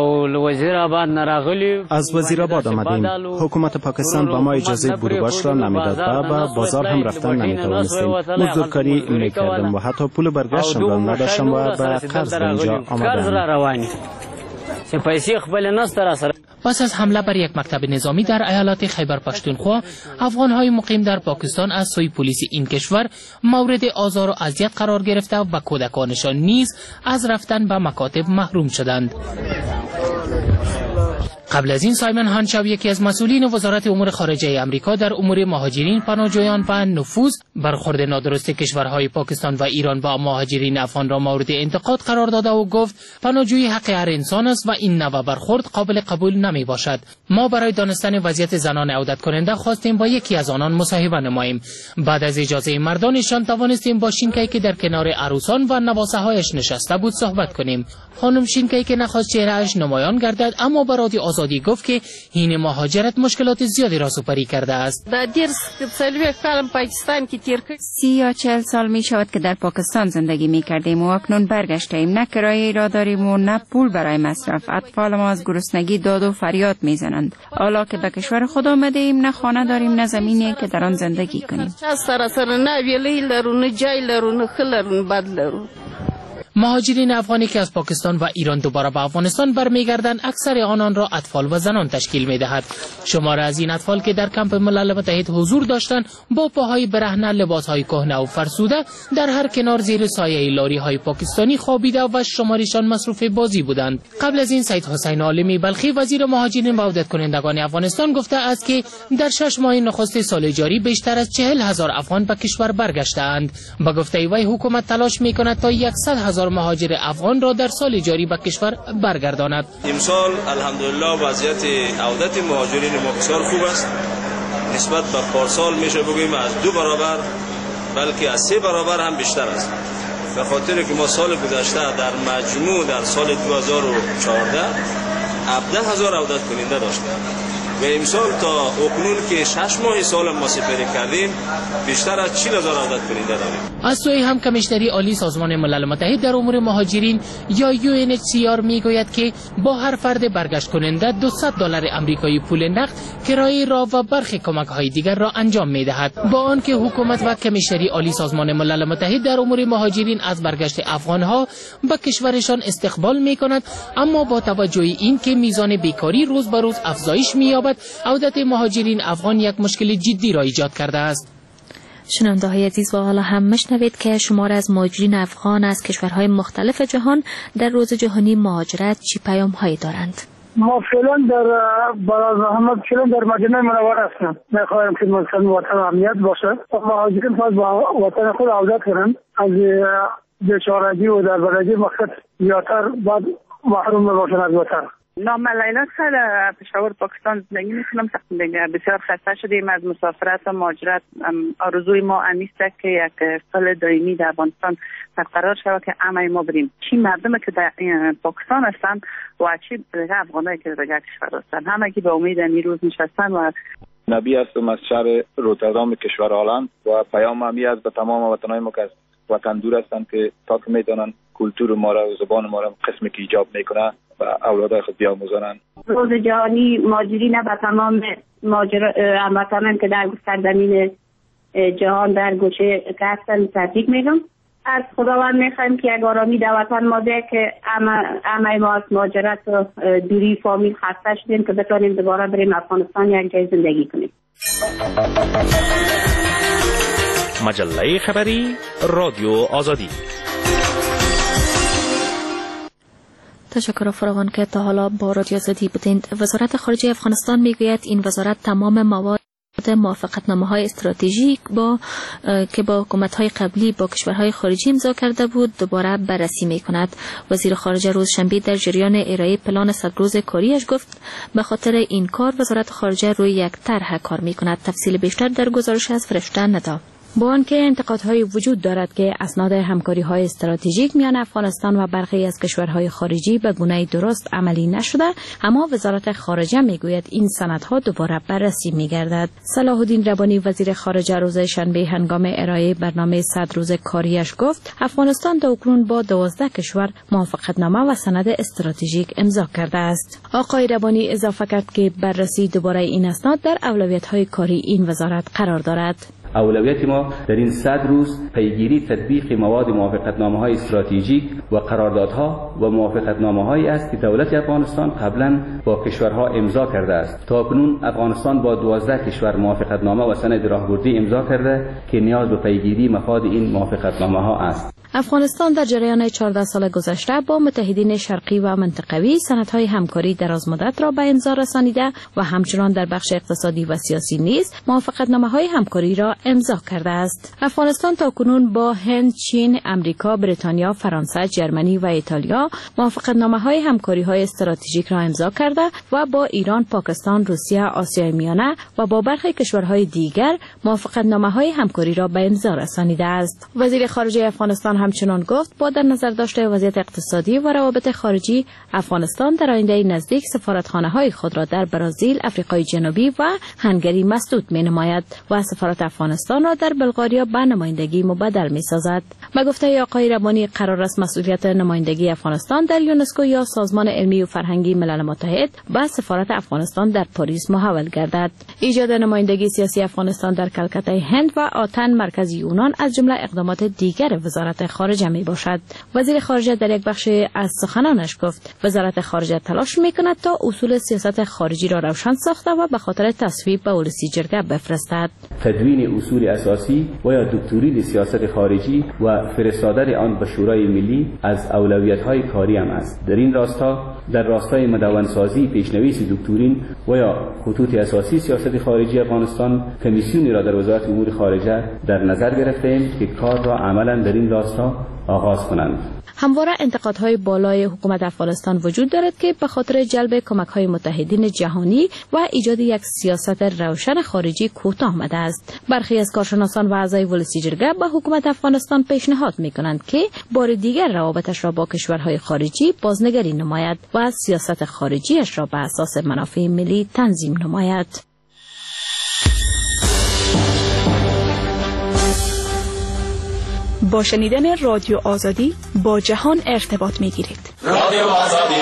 Speaker 9: از وزیرآباد آمدیم. حکومت پاکستان به ما اجازه بروباش را نمیداد و به بازار هم رفتن نمیتوانستیم. مزدورکاری میکردم و حتی پول برگشتم را نداشتم و به قرض به اینجا آمدم.
Speaker 5: پس از حمله بر یک مکتب نظامی در ایالت خیبر پختونخوا، افغان‌های مقیم در پاکستان از سوی پلیس این کشور مورد آزار و اذیت قرار گرفته و کودکانشان نیز از رفتن به مکاتب محروم شدند. قبل از این سایمن هانچاو یکی از مسئولین وزارت امور خارجه امریکا در امور مهاجرین، پناهجویان و نفوذ برخورد نادرست کشورهای پاکستان و ایران با مهاجرین افغان را مورد انتقاد قرار داده و گفت پناهجویی حق هر انسان است و این نوع برخورد قابل قبول نمی باشد. ما برای دانستن وضعیت زنان عودت کننده خواستیم با یکی از آنان مصاحبه نماییم. بعد از اجازه مردانشان توانستیم با شینکی که در کنار عروسان و نواسه هایش نشسته بود صحبت کنیم. خانم شینکی که نخواست چهرهش نمایان گردد اما به رادیو آزادی گفت که این مهاجرت مشکلات زیادی را سپری کرده است.
Speaker 19: 30 یا 40 سال می شود که در پاکستان زندگی می کردیم و اکنون برگشتیم. نه کرایه را داریم و نه پول برای مصرف. اطفال ما از گرسنگی داد و فریاد می زنند. حالا که به کشور خود آمده ایم نه خانه داریم نه زمینی که در آن زندگی کنیم.
Speaker 5: مهاجرین افغانی که از پاکستان و ایران دوباره به افغانستان برمیگردند اکثر آنان را اطفال و زنان تشکیل می‌دهد. شمار از این اطفال که در کمپ ملل متحد حضور داشتند با پاهای برهنه، لباسهای کهنه و فرسوده در هر کنار زیر سایه لاری‌های پاکستانی خوابیده و شمارشان مصروف بازی بودند. قبل از این سید حسین عالمی بلخی وزیر مهاجرین و عودت کنندگان افغانستان گفته است که در 6 ماه نخست سال جاری بیشتر از 40,000 افغان به کشور برگشته‌اند. با گفته وی حکومت تلاش می‌کند تا 100,000 مهاجر افغان را در سال جاری به کشور برگرداند.
Speaker 4: امسال الحمدلله وضعیت عودت مهاجرین ما بسیار خوب است. نسبت به پارسال میشه بگوییم از 2 برابر بلکه از 3 برابر هم بیشتر است. به خاطر که ما سال گذشته در مجموع در سال 2014 17,000 عودت کننده داشتیم و امسال تا اکنون که 6 ماه سال ما سپری کردیم بیشتر از 40,000 عودت کننده داریم.
Speaker 5: از سوی هم کمیشنری عالی سازمان ملل متحد در امور مهاجرین یا UNHCR میگوید که با هر فرد برگشت کننده $200 آمریکایی پول نقد، کرایه راه و برخی کمک‌های دیگر را انجام می‌دهد. با آنکه حکومت و کمیشنری عالی سازمان ملل متحد در امور مهاجرین از برگشت افغان‌ها به کشورشان استقبال می‌کند، اما با توجه این که میزان بیکاری روز به روز افزایش می‌یابد، عودت مهاجرین افغان یک مشکل جدی را ایجاد کرده است.
Speaker 11: شنونده‌های عزیز، و حالا هم مشنوید که شمار از مهاجرین افغان از کشورهای مختلف جهان در روز جهانی مهاجرت چه پیام‌هایی دارند.
Speaker 20: ما فعلا در مدینه منوره هستیم. می‌خواهیم که مثلا وطن امنیت باشه و مهاجرین باید با وطن خود عودت کنند. از بیچارگی و دربدری مقصد زیادتر باید محروم باشند از وطن.
Speaker 21: نام لیلا خیر، پشاور پاکستان زندگی میکنم. بسیار خسته شدیم از مسافرت و مهاجرت. آرزوی ما امیست که یک سال دائمی در افغانستان برقرار شود که همه ما بریم. چی مردم که در پاکستان هستن و چی افغانایی که در کشور هستن، همه که به امید این روز نشستن. و
Speaker 26: نبی هستم از شهر روتردام کشور هلند و پیام همی است به تمام وطنهای ما که از وطن دور هستند که تا که میدانن کلتور ما را و زبان ما را قسمی که ایجاب میکنه و اولادای خود بیاموزانند.
Speaker 27: روز جهانی مهاجرین به تمام هموطنان که در سرزمین جهان در گوشه که هستن تبریک میگم. از خداوند میخوایم که یک آرامی در وطن ما ده که همه ما از مهاجرت و دوری فامیل خسته شدیم که بتونیم دوباره بریم افغانستان یک جای زندگی کنیم.
Speaker 1: مجله خبری رادیو آزادی.
Speaker 11: تشکر فراوان که تا حالا با رادیو آزادی بودید. وزارت خارجه افغانستان میگوید این وزارت تمام مواد موافقتنامه‌های استراتژیک که با حکومت‌های قبلی با کشورهای خارجی امضا کرده بود دوباره بررسی می‌کند. وزیر خارجه روز شنبه در جریان ارائه پلان 100 روزه کاریش گفت به خاطر این کار وزارت خارجه روی یک طرح کار می‌کند. تفصیل بیشتر در گزارش از فرشته ندا.
Speaker 2: با آنکه انتقادهای وجود دارد که اسناد همکاری‌های استراتژیک میان افغانستان و برخی از کشورهای خارجی به گونه درست عملی نشده، اما وزارت خارجه میگوید این سندها دوباره بررسی میگردد. صلاح الدین ربانی وزیر خارجه روز شنبه هنگام ارائه برنامه 100 روز کاریش گفت افغانستان تاکنون با 12 کشور موافقتنامه و سند استراتژیک امضا کرده است. آقای ربانی اضافه کرد که بررسی دوباره این اسناد در اولویت‌های کاری این وزارت قرار دارد.
Speaker 3: اولویت ما در این 100 روز پیگیری تطبیق مواد موافقتنامه‌های استراتژیک و قراردادها و موافقتنامه‌هایی است که دولت افغانستان قبلا با کشورها امضا کرده است. تاکنون افغانستان با 12 کشور موافقتنامه و سند راهبردی امضا کرده که نیاز به پیگیری مفاد این موافقتنامه‌ها است.
Speaker 2: افغانستان در جریان 14 سال گذشته با متحدین شرقی و منطقوی سندهای همکاری درازمدت را به امضا رسانیده و همچنان در بخش اقتصادی و سیاسی نیز موافقتنامه‌های همکاری را امضا کرده است. افغانستان تاکنون با هند، چین، امریکا، بریتانیا، فرانسه، جرمنی و ایتالیا موافقتنامه‌های همکاری‌های استراتژیک را امضا کرده و با ایران، پاکستان، روسیه، آسیای میانه و با برخی کشورهای دیگر موافقتنامه‌های همکاری را به امضا رسانیده است. وزیر خارجه افغانستان همچنان گفت با در نظر داشته وضعیت اقتصادی و روابط خارجی افغانستان در آینده نزدیک سفارتخانه‌های خود را در برزیل، آفریقای جنوبی و هنگری مسدود می‌نماید و سفارت افغانستان را در بلغاریا به نمایندگی مبدل می‌سازد. به گفته آقای ربانی قرار است مسئولیت نمایندگی افغانستان در یونسکو یا سازمان علمی و فرهنگی ملل متحد به سفارت افغانستان در پاریس محول گردد. ایجاد نمایندگی سیاسی افغانستان در کلکته هند و آتن مرکز یونان از جمله اقدامات دیگر وزارت خارجه می باشد. وزیر خارجه در یک بخش از سخنانش گفت وزارت خارجه تلاش می کند تا اصول سیاست خارجی را روشن ساخته و به خاطر تصویب به ولسی جرگه بفرستد.
Speaker 3: تدوین اصول اساسی و یا دکتری سیاست خارجی و فرستادن آن به شورای ملی از اولویت‌های کاری هم است. در این راستا در راستای مدونسازی پیشنویس دکترین و یا خطوط اساسی سیاست خارجی افغانستان کمیسیونی را در وزارت امور خارجه در نظر گرفته‌ایم که کار را عملاً در این راستا آغاز کنند.
Speaker 2: همواره انتقادهای بالای حکومت افغانستان وجود دارد که به خاطر جلب کمک‌های متحدین جهانی و ایجاد یک سیاست روشن خارجی کوتاه آمده است. برخی از کارشناسان و اعضای ولسی جرگه به حکومت افغانستان پیشنهاد می‌کنند که بار دیگر روابطش را با کشورهای خارجی بازنگری نماید و سیاست خارجیش را به اساس منافع ملی تنظیم نماید.
Speaker 10: با شنیدن رادیو آزادی با جهان ارتباط می‌گیرید.
Speaker 12: رادیو آزادی.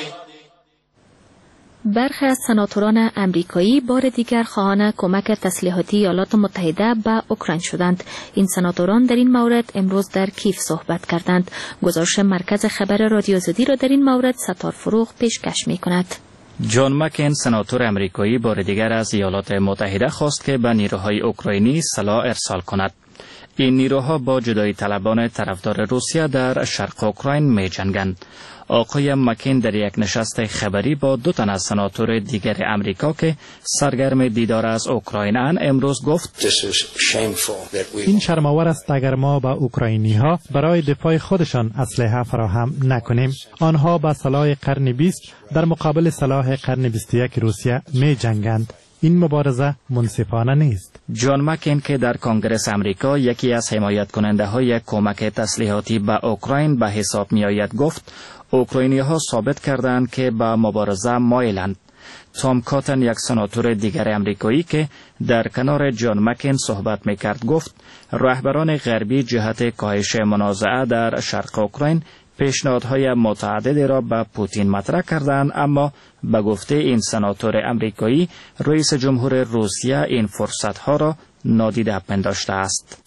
Speaker 11: برخی از سناتوران امریکایی بار دیگر خواهان کمک تسلیحاتی ایالات متحده به اوکراین شدند. این سناتوران در این مورد امروز در کیف صحبت کردند. گزارش مرکز خبر رادیو آزادی را در این مورد ستار فروغ پیشکش می‌کند.
Speaker 22: جان مکین سناتور امریکایی بار دیگر از ایالات متحده خواست که به نیروهای اوکراینی سلاح ارسال کند. این نیروها با جدایی طلبان طرفدار روسیه در شرق اوکراین می جنگند. آقای مکین در یک نشست خبری با 2 تن از سناتور دیگر امریکا که سرگرم دیدار از اوکراینند امروز گفت
Speaker 23: این شرم‌آور است اگر ما به اوکراینی ها برای دفاع خودشان اسلحه فراهم نکنیم. آنها با سلاح قرن 20 در مقابل سلاح قرن 21 روسیه می جنگند. این مبارزه منصفانه نیست.
Speaker 22: جان مکین که در کنگره امریکا یکی از حمایت کننده های کمک تسلیحاتی به اوکراین به حساب می آید گفت اوکراینی ها ثابت کردند که به مبارزه مایلند. تام کاتن یک سناتور دیگر امریکایی که در کنار جان مکین صحبت می کرد گفت رهبران غربی جهت کاهش منازعه در شرق اوکراین پیشنهادهای متعددی را به پوتین مطرح کردند، اما به گفته این سناتور امریکایی رئیس جمهور روسیه این فرصتها را نادیده پنداشته است.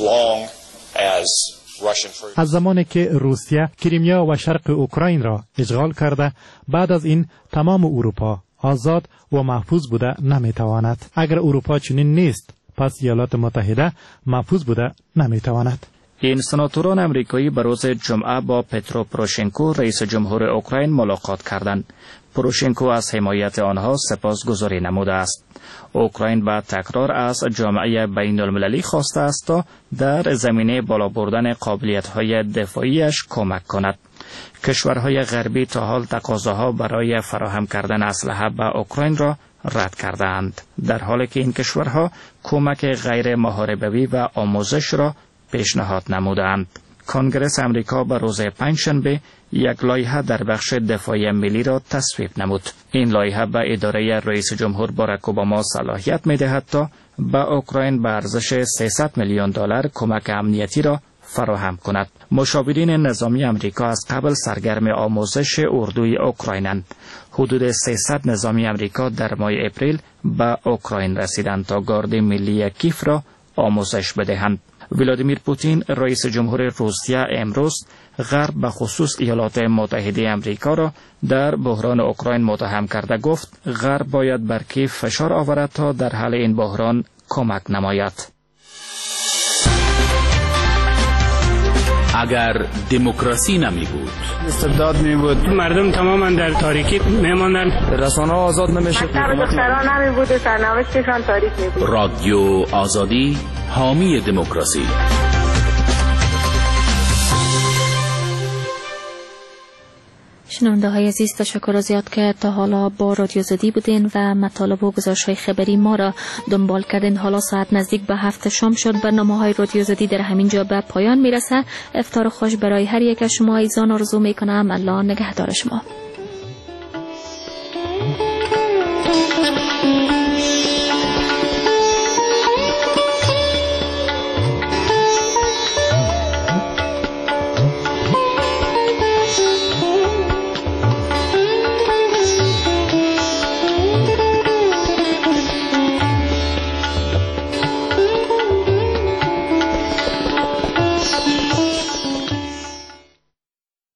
Speaker 23: از زمانی که روسیه کریمیا و شرق اوکراین را اشغال کرده، بعد از این تمام اروپا آزاد و محفوظ بوده نمیتواند. اگر اروپا چنین نیست، پس ایالات متحده محفوظ بوده نمیتواند.
Speaker 22: این سناتوران امریکایی به روز جمعه با پترو پروشنکو رئیس جمهور اوکراین ملاقات کردند. پروشنکو از حمایت آنها سپاسگزاری نموده است. اوکراین با تکرار از جامعه بین المللی خواسته است تا در زمینه بالا بردن قابلیت‌های دفاعیش کمک کند. کشورهای غربی تا حال تقاضاها برای فراهم کردن اسلحه به اوکراین را رد کردند، در حالی که این کشورها کمک غیر محاربوی و آموزش را پیشنهاد نمودند. کنگره امریکا به روز پنجشنبه یک لایحه در بخش دفاع ملی را تصویب نمود. این لایحه به اداره رئیس جمهور باراک اوباما صلاحیت می‌دهد تا به اوکراین به ارزش 300 میلیون دلار کمک امنیتی را فراهم کند. مشاورین نظامی امریکا از قبل سرگرم آموزش اردوی اوکراینند. حدود 300 نظامی امریکا در ماه اپریل به اوکراین رسیدند تا گارد ملی کیف را آموزش بدهند. ولادیمیر پوتین رئیس جمهور روسیه امروز غرب به خصوص ایالات متحده امریکا را در بحران اوکراین متهم کرده گفت غرب باید بر کیف فشار آورد تا در حل این بحران کمک نماید.
Speaker 1: اگر دموکراسی نمی بود،
Speaker 6: استبداد می بود، مردم تماما در تاریکی می ماندن، رسانه آزاد نمیشه،
Speaker 21: دختران نمی بود، سرنوشتشان تاریک می بود.
Speaker 1: رادیو آزادی حامی دموکراسی.
Speaker 11: شنونده های عزیز، تشکر از یاد که تا حالا با رادیو آزادی بودین و مطالب و گزارش های خبری ما را دنبال کردین. حالا ساعت نزدیک به 7 شام شد. برنامه های رادیو آزادی در همین جا به پایان میرسه. افطار خوش برای هر یک از شما عزیزان آرزو میکنم. الله نگهدار شما.